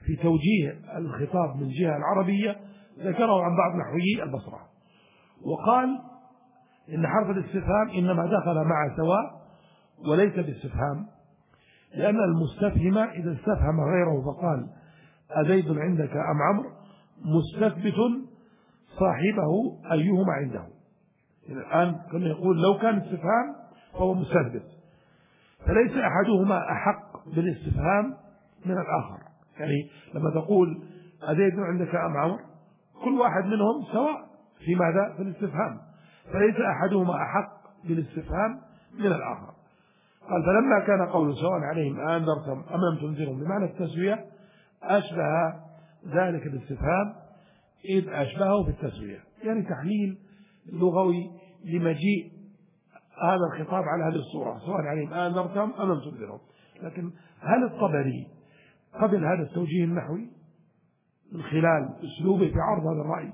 في توجيه الخطاب من جهة العربية ذكره عن بعض نحويي البصرة، وقال إن حرف الاستفهام إنما دخل مع سواء وليس باستفهام، لأن المستفهم إذا استفهم غيره فقال أزيد عندك أم عمرو مستثبت صاحبه أيهما عنده. الآن كما يقول لو كان استفهام فهو مستثبت، فليس أحدهما أحق بالاستفهام من الآخر. يعني لما تقول أزيد عندك أم عمرو كل واحد منهم سواء في ماذا؟ في الاستفهام، فليس أحدهما أحق بالاستفهام من الآخر. قال فلما كان قول سواء عليهم أنذرتم أم لم تنذرهم بمعنى التسوية أشبه ذلك الاستفهام إذ أشبهه في التسوية، يعني تحليل لغوي لمجيء هذا الخطاب على هذه الصورة سواء عليهم أنذرتم أم لم تنذرهم. لكن هل الطبري قبل هذا التوجيه النحوي من خلال أسلوبه في عرض هذا الرأي؟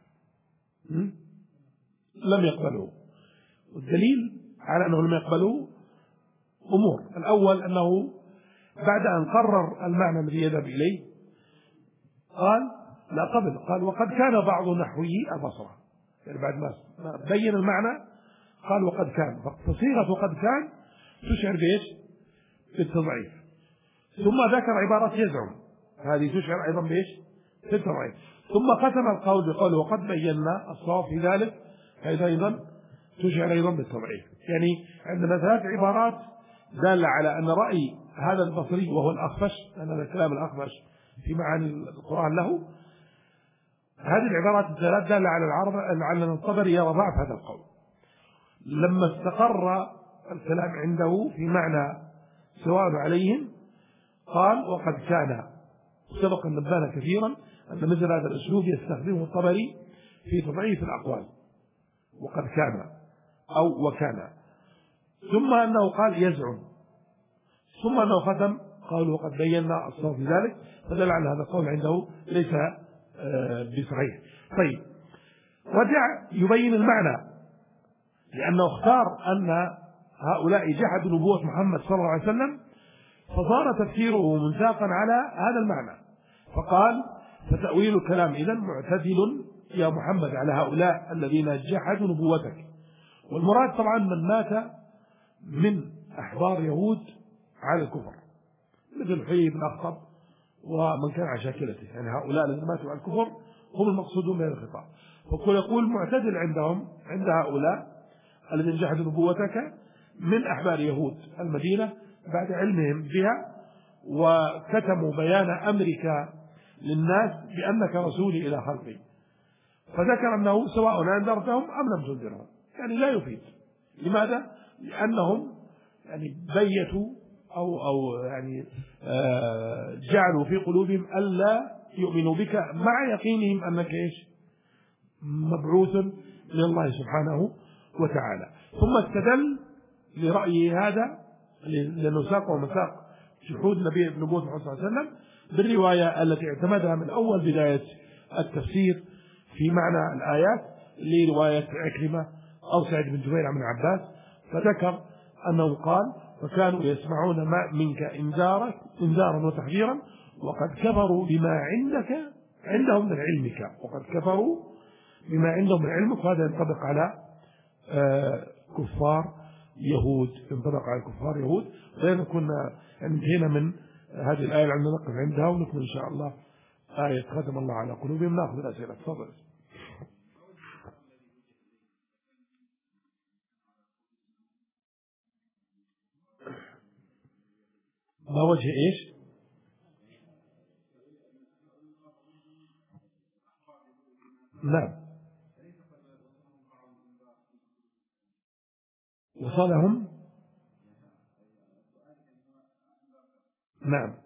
لم يقبله. والدليل على أنه لم يقبله أمور. الأول أنه بعد أن قرر المعنى الذي يذهب إليه قال لا قبل، قال وقد كان بعض نحويي البصرة، يعني بعد ما بين المعنى قال وقد كان، فصيغة وقد كان تشعر بإيش؟ بالتضعيف. ثم ذكر عبارة يزعم، هذه تشعر أيضا بإيش؟ بالتضعيف. ثم ختم القول بقوله وقد بينا الصواب في ذلك، هذا أيضا تشعر أيضا بالتضعيف. يعني عندنا ثلاث عبارات دالة على أن رأي هذا البصري وهو الأخفش، أن هذا الكلام الأخفش في معاني القرآن له، هذه العبارات الثلاث دالة على العرب على أن الطبري يرى ضعف هذا القول. لما استقر الكلام عنده في معنى سواء عليهم قال وقد كان، سبق أن نبهنا كثيرا أن مثل هذا الأسلوب يستخدمه الطبري في تضعيف الأقوال، وقد كان أو وكان. ثم أنه قال يزعم، ثم أنه ختم قال وقد بينا الصواب في ذلك، فدل على هذا القول عنده ليس بصحيح. طيب رجع يبين المعنى، لأنه اختار أن هؤلاء جحدوا نبوة محمد صلى الله عليه وسلم، فصار تفسيره منساقا على هذا المعنى، فقال فتأويل الكلام إذن معتدل يا محمد على هؤلاء الذين جحدوا نبوتك. والمراد طبعا من مات من أحبار يهود على الكفر مثل حيي بن أخطب ومن كان على شاكلته، يعني هؤلاء الذين ماتوا على الكفر هم المقصودون بهذا الخطاب. فقل يقول معتدل عندهم عند هؤلاء الذين جحدوا نبوتك من أحبار يهود المدينة بعد علمهم بها وكتموا بيان أمرك للناس بأنك رسولي إلى خلقي، فذكر أنه سواء أنذرتهم أم لم تنذرهم، يعني لا يفيد. لماذا؟ لأنهم يعني بيتوا أو أو يعني آه جعلوا في قلوبهم ألا يؤمنوا بك مع يقينهم أنك إيش؟ مبعوث من الله سبحانه وتعالى. ثم استدل لرأيه هذا لأنه ساق ومساق جحود نبي نبوة محمد صلى الله عليه وسلم بالرواية التي اعتمدها من أول بداية التفسير في معنى الآيات لرواية عكرمة أو سعيد بن جبير عن عباس، فذكر أنه قال فكانوا يسمعون ما منك إنذارا إنذارا وتحذيرا وقد كفروا بما عندك عندهم من علمك، وقد كفروا بما عندهم من علمك. وهذا ينطبق على آه كفار يهود، ينطبق على كفار يهود. غير كنا انتهينا من هذه الآية اللي نقف عندها ونكمل إن شاء الله آية ختم الله على قلوبهم. نأخذ الأسئلة، تفضل. ما وجه إيش؟ نعم وصلهم. نعم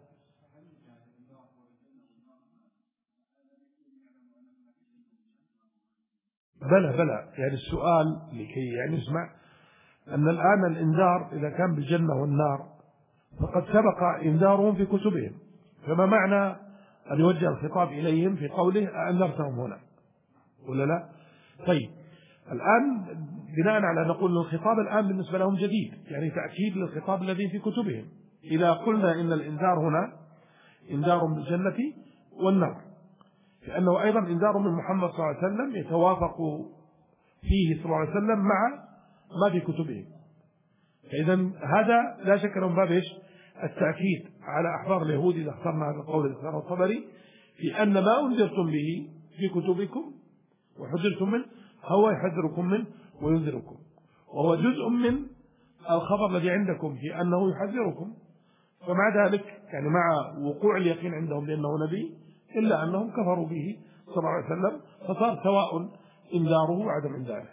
بلى بلى يعني السؤال لكي يعني نسمع أن الآن الإنذار إذا كان بالجنة والنار فقد سبق إنذارهم في كتبهم، فما معنى أن يوجه الخطاب إليهم في قوله أنذرتهم هنا ولا لا؟ طيب الآن بناء على نقول الخطاب الآن بالنسبة لهم جديد، يعني تأكيد للخطاب الذي في كتبهم. إذا قلنا إن الإنذار هنا إنذار بالجنة والنار، لأنه أيضا إنذار من محمد صلى الله عليه وسلم يتوافق فيه صلى الله عليه وسلم مع ما في كتبه. فإذا هذا لا شك أنه باب التأكيد على أحبار اليهود إذا اخترنا هذا القول اللي اختاره الطبري في أن ما أنذرتم به في كتبكم وحذرتم منه هو يحذركم منه وينذركم، وهو جزء من الخبر الذي عندكم في أنه يحذركم. فمع ذلك يعني مع وقوع اليقين عندهم بأنه نبي إلا أنهم كفروا به صلى الله عليه وسلم، فصار سواء إنذاره وعدم إنذاره.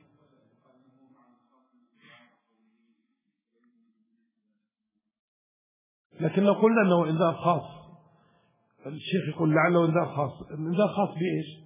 لكن لو قلنا أنه إنذار خاص، الشيخ يقول لعله إنذار خاص، الإنذار خاص بإيش؟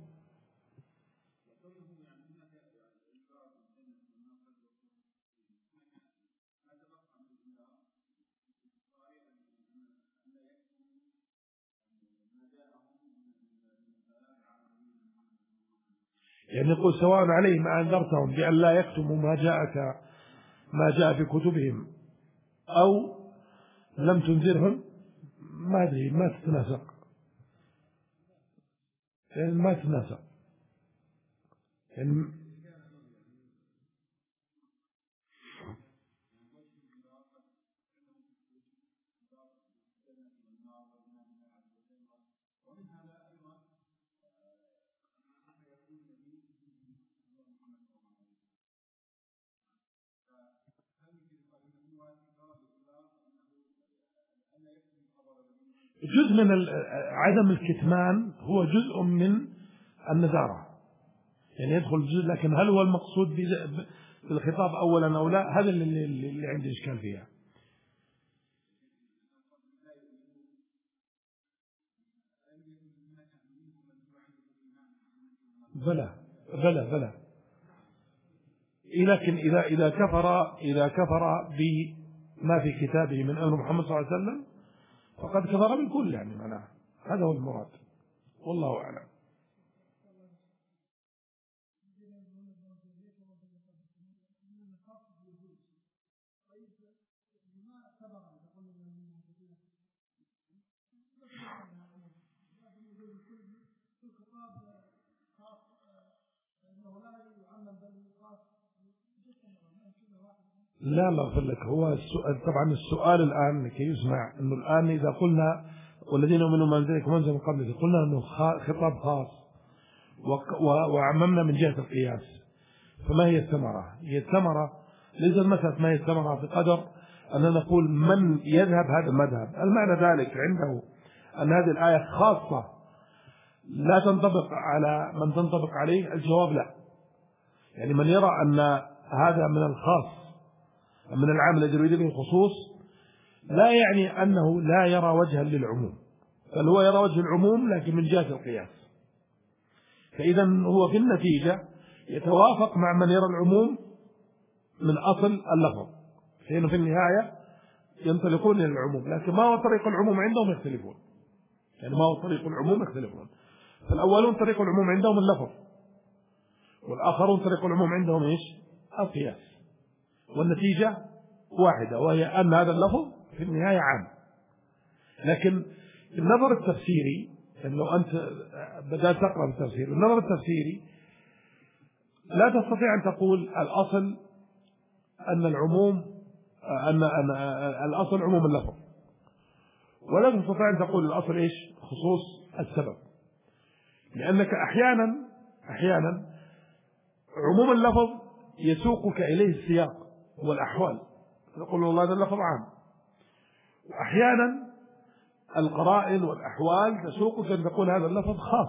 يعني يقول سواء عليهم أنذرتهم بأن لا يكتموا ما جاءك ما جاء في كتبهم أو لم تنذرهم، ما أدري ما تتناسق، يعني ما تتناسق يعني جزء من عدم الكتمان هو جزء من النذارة، يعني يدخل جزء، لكن هل هو المقصود بالخطاب أولا أو لا، هذا اللي, اللي عندي إشكال فيها. بلى بلى بلى لكن إذا إذا كفر إذا كفر بما في كتابه من أمر محمد صلى الله عليه وسلم فقد كفر بالكل، يعني معناه هذا هو المراد، والله أعلم. لا لا أقول لك، هو السؤال طبعا السؤال الآن لكي يسمع أنه الآن إذا قلنا والذين يؤمنون ما أنزل ومنزل من قبله قلنا أنه خطاب خاص وعممنا من جهة القياس، فما هي الثمرة؟ هي الثمرة ليس مسألة ما هي الثمرة بقدر أن نقول من يذهب هذا المذهب، المعنى ذلك عنده أن هذه الآية خاصة لا تنطبق على من تنطبق عليه. الجواب لا، يعني من يرى أن هذا من الخاص من العام الذي يريد به الخصوص لا يعني أنه لا يرى وجها للعموم، بل هو يرى وجه العموم لكن من جهة القياس. فإذا هو في النتيجة يتوافق مع من يرى العموم من أصل اللفظ، فإنه في النهاية ينطلقون إلى العموم، لكن ما هو طريق العموم عندهم يختلفون، يعني ما هو طريق العموم يختلفون. فالأولون طريق العموم عندهم اللفظ، والآخرون طريق العموم عندهم إيش؟ القياس، والنتيجة واحدة، وهي أن هذا اللفظ في النهاية عام. لكن النظر التفسيري، يعني لو أنت بدأت تقرأ التفسير، النظر التفسيري لا تستطيع أن تقول الأصل أن العموم أن, أن الأصل عموم اللفظ، ولا تستطيع أن تقول الأصل إيش؟ خصوص السبب، لأنك أحيانا أحيانا عموم اللفظ يسوقك إليه السياق والأحوال، نقول والله هذا اللفظ عام، وأحيانا القرائن والأحوال تسوقك أن تقول هذا اللفظ خاص،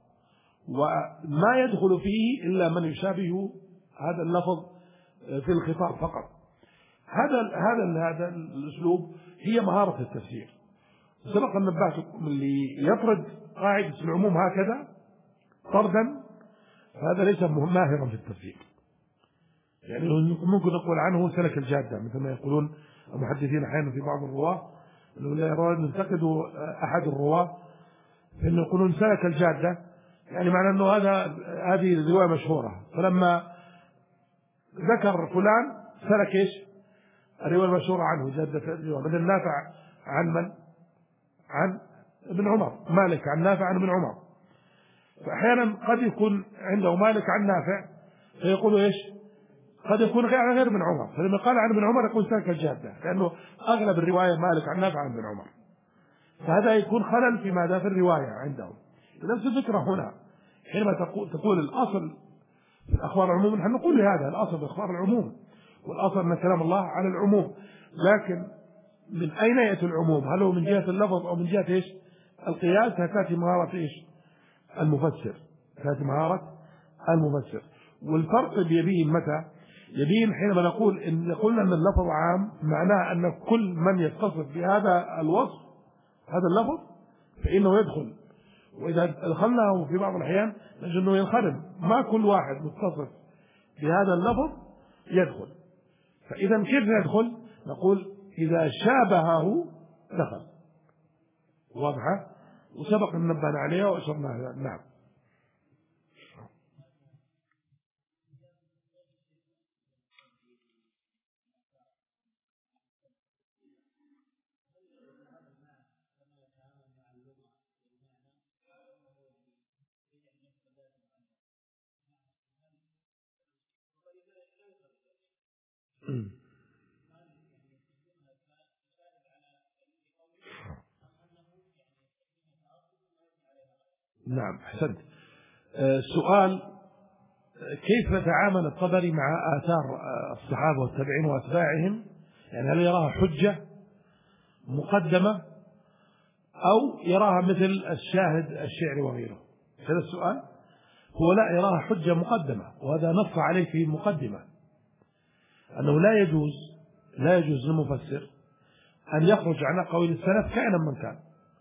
وما يدخل فيه إلا من يشابه هذا اللفظ في الخطاب فقط. هذا هذا هذا الأسلوب هي مهارة التفسير. سبق أن نبهتكم اللي يطرد قاعدة العموم هكذا طردا فهذا ليس ماهرا في التفسير، يعني ممكن نقول عنه سلك الجادة، مثل ما يقولون المحدثين أحيانا في بعض الرواة أنه لا يرى أن ينتقدوا أحد الرواة فإنه يقولون سلك الجادة، يعني معنى أنه هذا هذه الرواية مشهورة، فلما ذكر فلان سلك إيش؟ الرواية المشهورة عنه جادة الرواية، مثل نافع عن من؟ عن ابن عمر، مالك عن نافع عن ابن عمر. فأحيانا قد يكون عنده مالك عن نافع فيقول إيش؟ قد يكون غير غير ابن عمر، فلما قال عن ابن عمر يقول سلك الجادة، لأنه أغلب الرواية مالك عن نافع عن ابن عمر. فهذا يكون خلل في ماذا؟ في الرواية عندهم. نفس الفكرة هنا، حينما تقول الأصل في الأخبار العموم، نحن نقول هذا الأصل في الأخبار العموم، والأصل أن كلام الله على العموم، لكن من أين يأتي العموم؟ هل هو من جهة اللفظ أو من جهة إيش؟ القياس؟ تأتي مهارة إيش؟ المفسر، تأتي مهارة المفسر. والفرق بيبين متى؟ يبين حينما نقول إن قلنا أن اللفظ عام، معناه أن كل من يتصف بهذا الوصف هذا اللفظ فإنه يدخل، وإذا دخلناه في بعض الأحيان نجد أنه ينخرم، ما كل واحد متصف بهذا اللفظ يدخل. فإذا كيف يدخل؟ نقول إذا شابهه دخل. واضحة؟ وسبق أن نبهنا عليها وأشرنا عليها. نعم. نعم، أحسنت. السؤال: كيف يتعامل الطبري مع آثار الصحابة والتابعين وأتباعهم؟ يعني هل يراها حجة مقدمة أو يراها مثل الشاهد الشعري وغيره؟ هذا السؤال. هو لا يراها حجة مقدمة، وهذا نص عليه في المقدمة أنه لا يجوز لا يجوز للمفسر أن يخرج عن قول السلف كائنا من كان،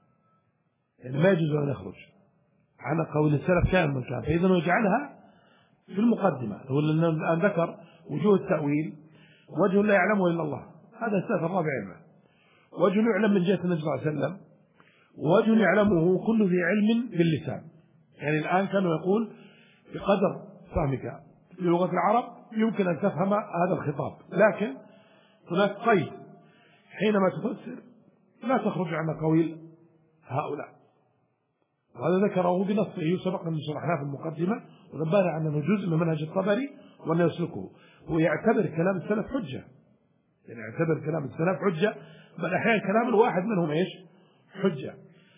يعني ما يجوز أن يخرج عن قول السلف كائنا من كان، فإذا يجعلها في المقدمة. هو الآن ذكر وجوه التأويل: وجه لا يعلمه إلا الله، هذا السلف الرابع علمه. وجه يعلم من جهة النبي صلى الله عليه وسلم، وجه يعلمه كل ذي علم باللسان. يعني الآن كانوا يقول بقدر فهمك للغة العرب يمكن أن تفهم هذا الخطاب، لكن هناك قيد حينما تفسر لا تخرج عن قول هؤلاء، وهذا ذكره بنصه سبق أن شرحناه في المقدمة ونبهنا عن أنه جزء من منهج الطبري وأن يسلكه. هو يعتبر كلام السلف حجة، يعني يعتبر كلام السلف حجة، بل أحيانا كلام الواحد منهم إيش؟ حجة.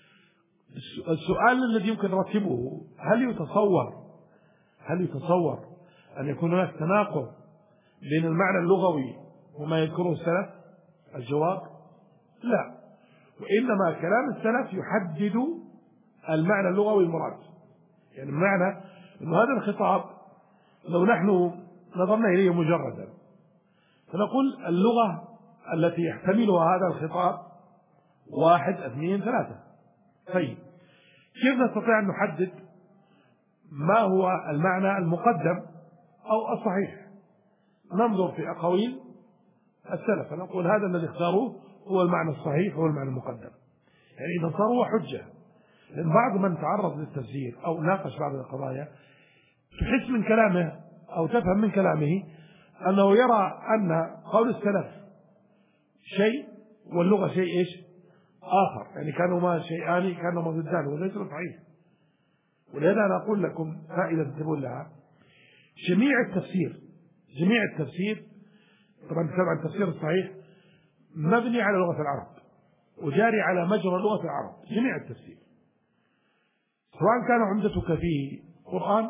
السؤال الذي يمكن رتبه: هل يتصور هل يتصور أن يكون هناك تناقض بين المعنى اللغوي وما يذكره السلف؟ الجواب: لا، وإنما كلام السلف يحدد المعنى اللغوي المراد. يعني المعنى أن هذا الخطاب لو نحن نظرنا إليه مجردا فنقول اللغة التي يحتملها هذا الخطاب واحد اثنين ثلاثة. طيب، كيف نستطيع أن نحدد ما هو المعنى المقدم أو الصحيح؟ ننظر في أقاويل السلف فنقول هذا الذي اختاروه هو المعنى الصحيح، هو المعنى المقدم. يعني إذا صار هو حجة، لأن بعض من تعرض للتفسير أو ناقش بعض القضايا تحس من كلامه أو تفهم من كلامه أنه يرى أن قول السلف شيء واللغة شيء إيش آخر، يعني كانوا ما شيئان كانوا ضدان، وليس صحيح. ولهذا أنا أقول لكم فائدة تنتبهون لها: جميع التفسير جميع التفسير طبعا طبعا التفسير الصحيح مبني على لغة العرب وجاري على مجرى لغة العرب. جميع التفسير سواء كان عمدتك فيه قرآن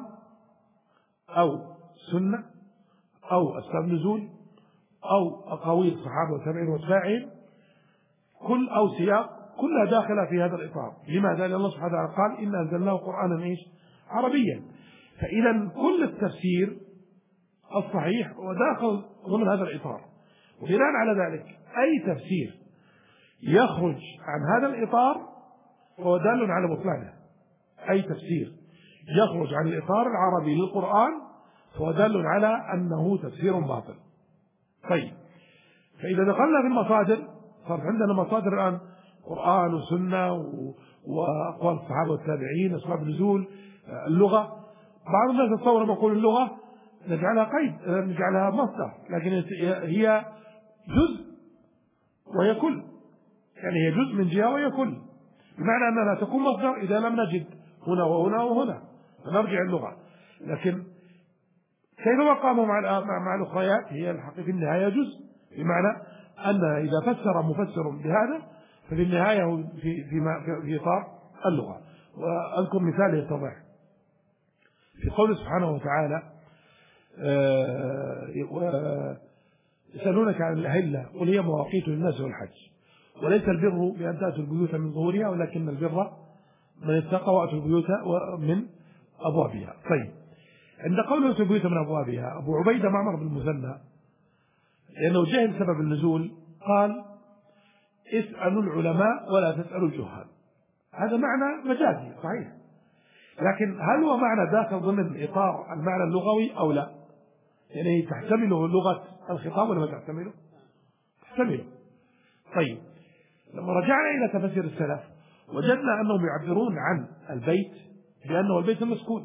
أو سنة أو أسباب نزول أو أقاويل الصحابة والتابعين واتباعهم، كل أو سياق، كلها داخلة في هذا الإطار. لماذا؟ لأن الله سبحانه وتعالى قال: إن أنزلناه قرآنا إيش عربيا. فإذا كل التفسير الصحيح هو داخل ضمن هذا الإطار، وبناء على ذلك أي تفسير يخرج عن هذا الإطار فهو دال على بطلانه. أي تفسير يخرج عن الإطار العربي للقرآن فهو دال على أنه تفسير باطل. طيب، فإذا دخلنا في المصادر صار عندنا مصادر الآن قرآن وسنة وأقوال الصحابة والتابعين، أسباب نزول، اللغة. بعض الناس يتصور لما نقول اللغة نجعلها قيد، نجعلها مصدر، لكن هي جزء وهي كل، يعني هي جزء من جهة وهي كل. بمعنى أنها تكون مصدر إذا لم نجد هنا وهنا وهنا فنرجع اللغة. لكن كيف قاموا مع مع الأخريات؟ هي الحقيقة في النهاية جزء، بمعنى أن إذا فسر مفسر بهذا ففي النهاية في في في إطار اللغة. وأذكر مثال يتضح في قوله سبحانه وتعالى: يسألونك عن الأهلة قل هي مواقيت للناس والحج وليس البر بأن تأتوا البيوت من ظهورها ولكن البر من اتقى وأتوا البيوت من أبوابها. طيب، عند قوله أتوا البيوت من أبوابها، أبو عبيدة معمر بن المثنى لأنه جهل سبب النزول قال: اسألوا العلماء ولا تسألوا الجهال. هذا معنى مجازي صحيح، لكن هل هو معنى داخل ضمن إطار المعنى اللغوي أو لا؟ يعني تحتمله لغة الخطاب ولا ما تحتمله؟ تحتمله. طيب، لما رجعنا إلى تفسير السلف وجدنا أنهم يعبرون عن البيت بأنه البيت المسكون.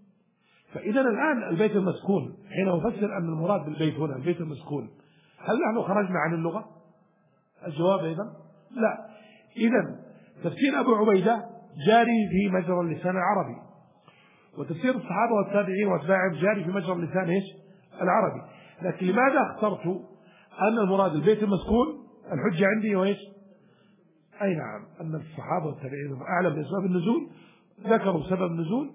فإذا الآن البيت المسكون حين نفسر أن المراد بالبيت هنا البيت المسكون، هل نحن خرجنا عن اللغة؟ الجواب أيضا لا. إذا تفسير أبو عبيدة جاري في مجرى اللسان العربي، وتفسير الصحابة والتابعين واتباعهم جاري في مجرى اللسان ايش؟ العربي. لكن لماذا اخترت أن المراد البيت المسكون؟ الحجة عندي وايش؟ أي نعم، أن الصحابة والتابعين أعلم بأسباب النزول، ذكروا سبب النزول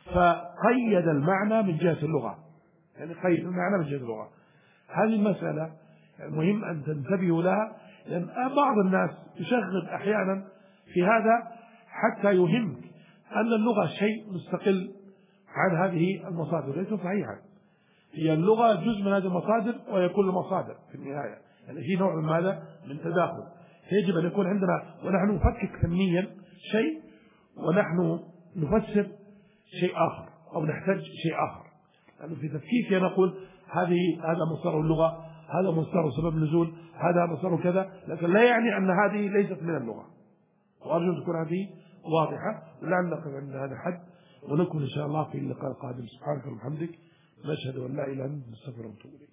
فقيد المعنى من جهة اللغة، يعني قيد المعنى من جهة اللغة. هذه المسألة مهم أن تنتبهوا لها، لأن بعض الناس يشغل أحيانا في هذا حتى يهمك أن اللغة شيء مستقل عن هذه المصادر. ليس صحيحا، هي اللغة جزء من هذه المصادر وهي كل المصادر في النهاية، يعني في نوع من ماذا؟ من تداخل. يجب أن يكون عندنا ونحن نفكك فنيا شيء ونحن نفسر شيء آخر أو نحتاج شيء آخر، لأنه في تفكيكي نقول هذه هذا مصدر اللغة، هذا مصدر سبب نزول، هذا مصدر كذا، لكن لا يعني أن هذه ليست من اللغة. وأرجو أن تكون هذه واضحة، ولعل نقف عند هذا الحد ونكمل إن شاء الله في اللقاء القادم. سبحانك وبحمدك، نشهد أن لا إله إلا أنت، نستغفرك ونتوب إليك.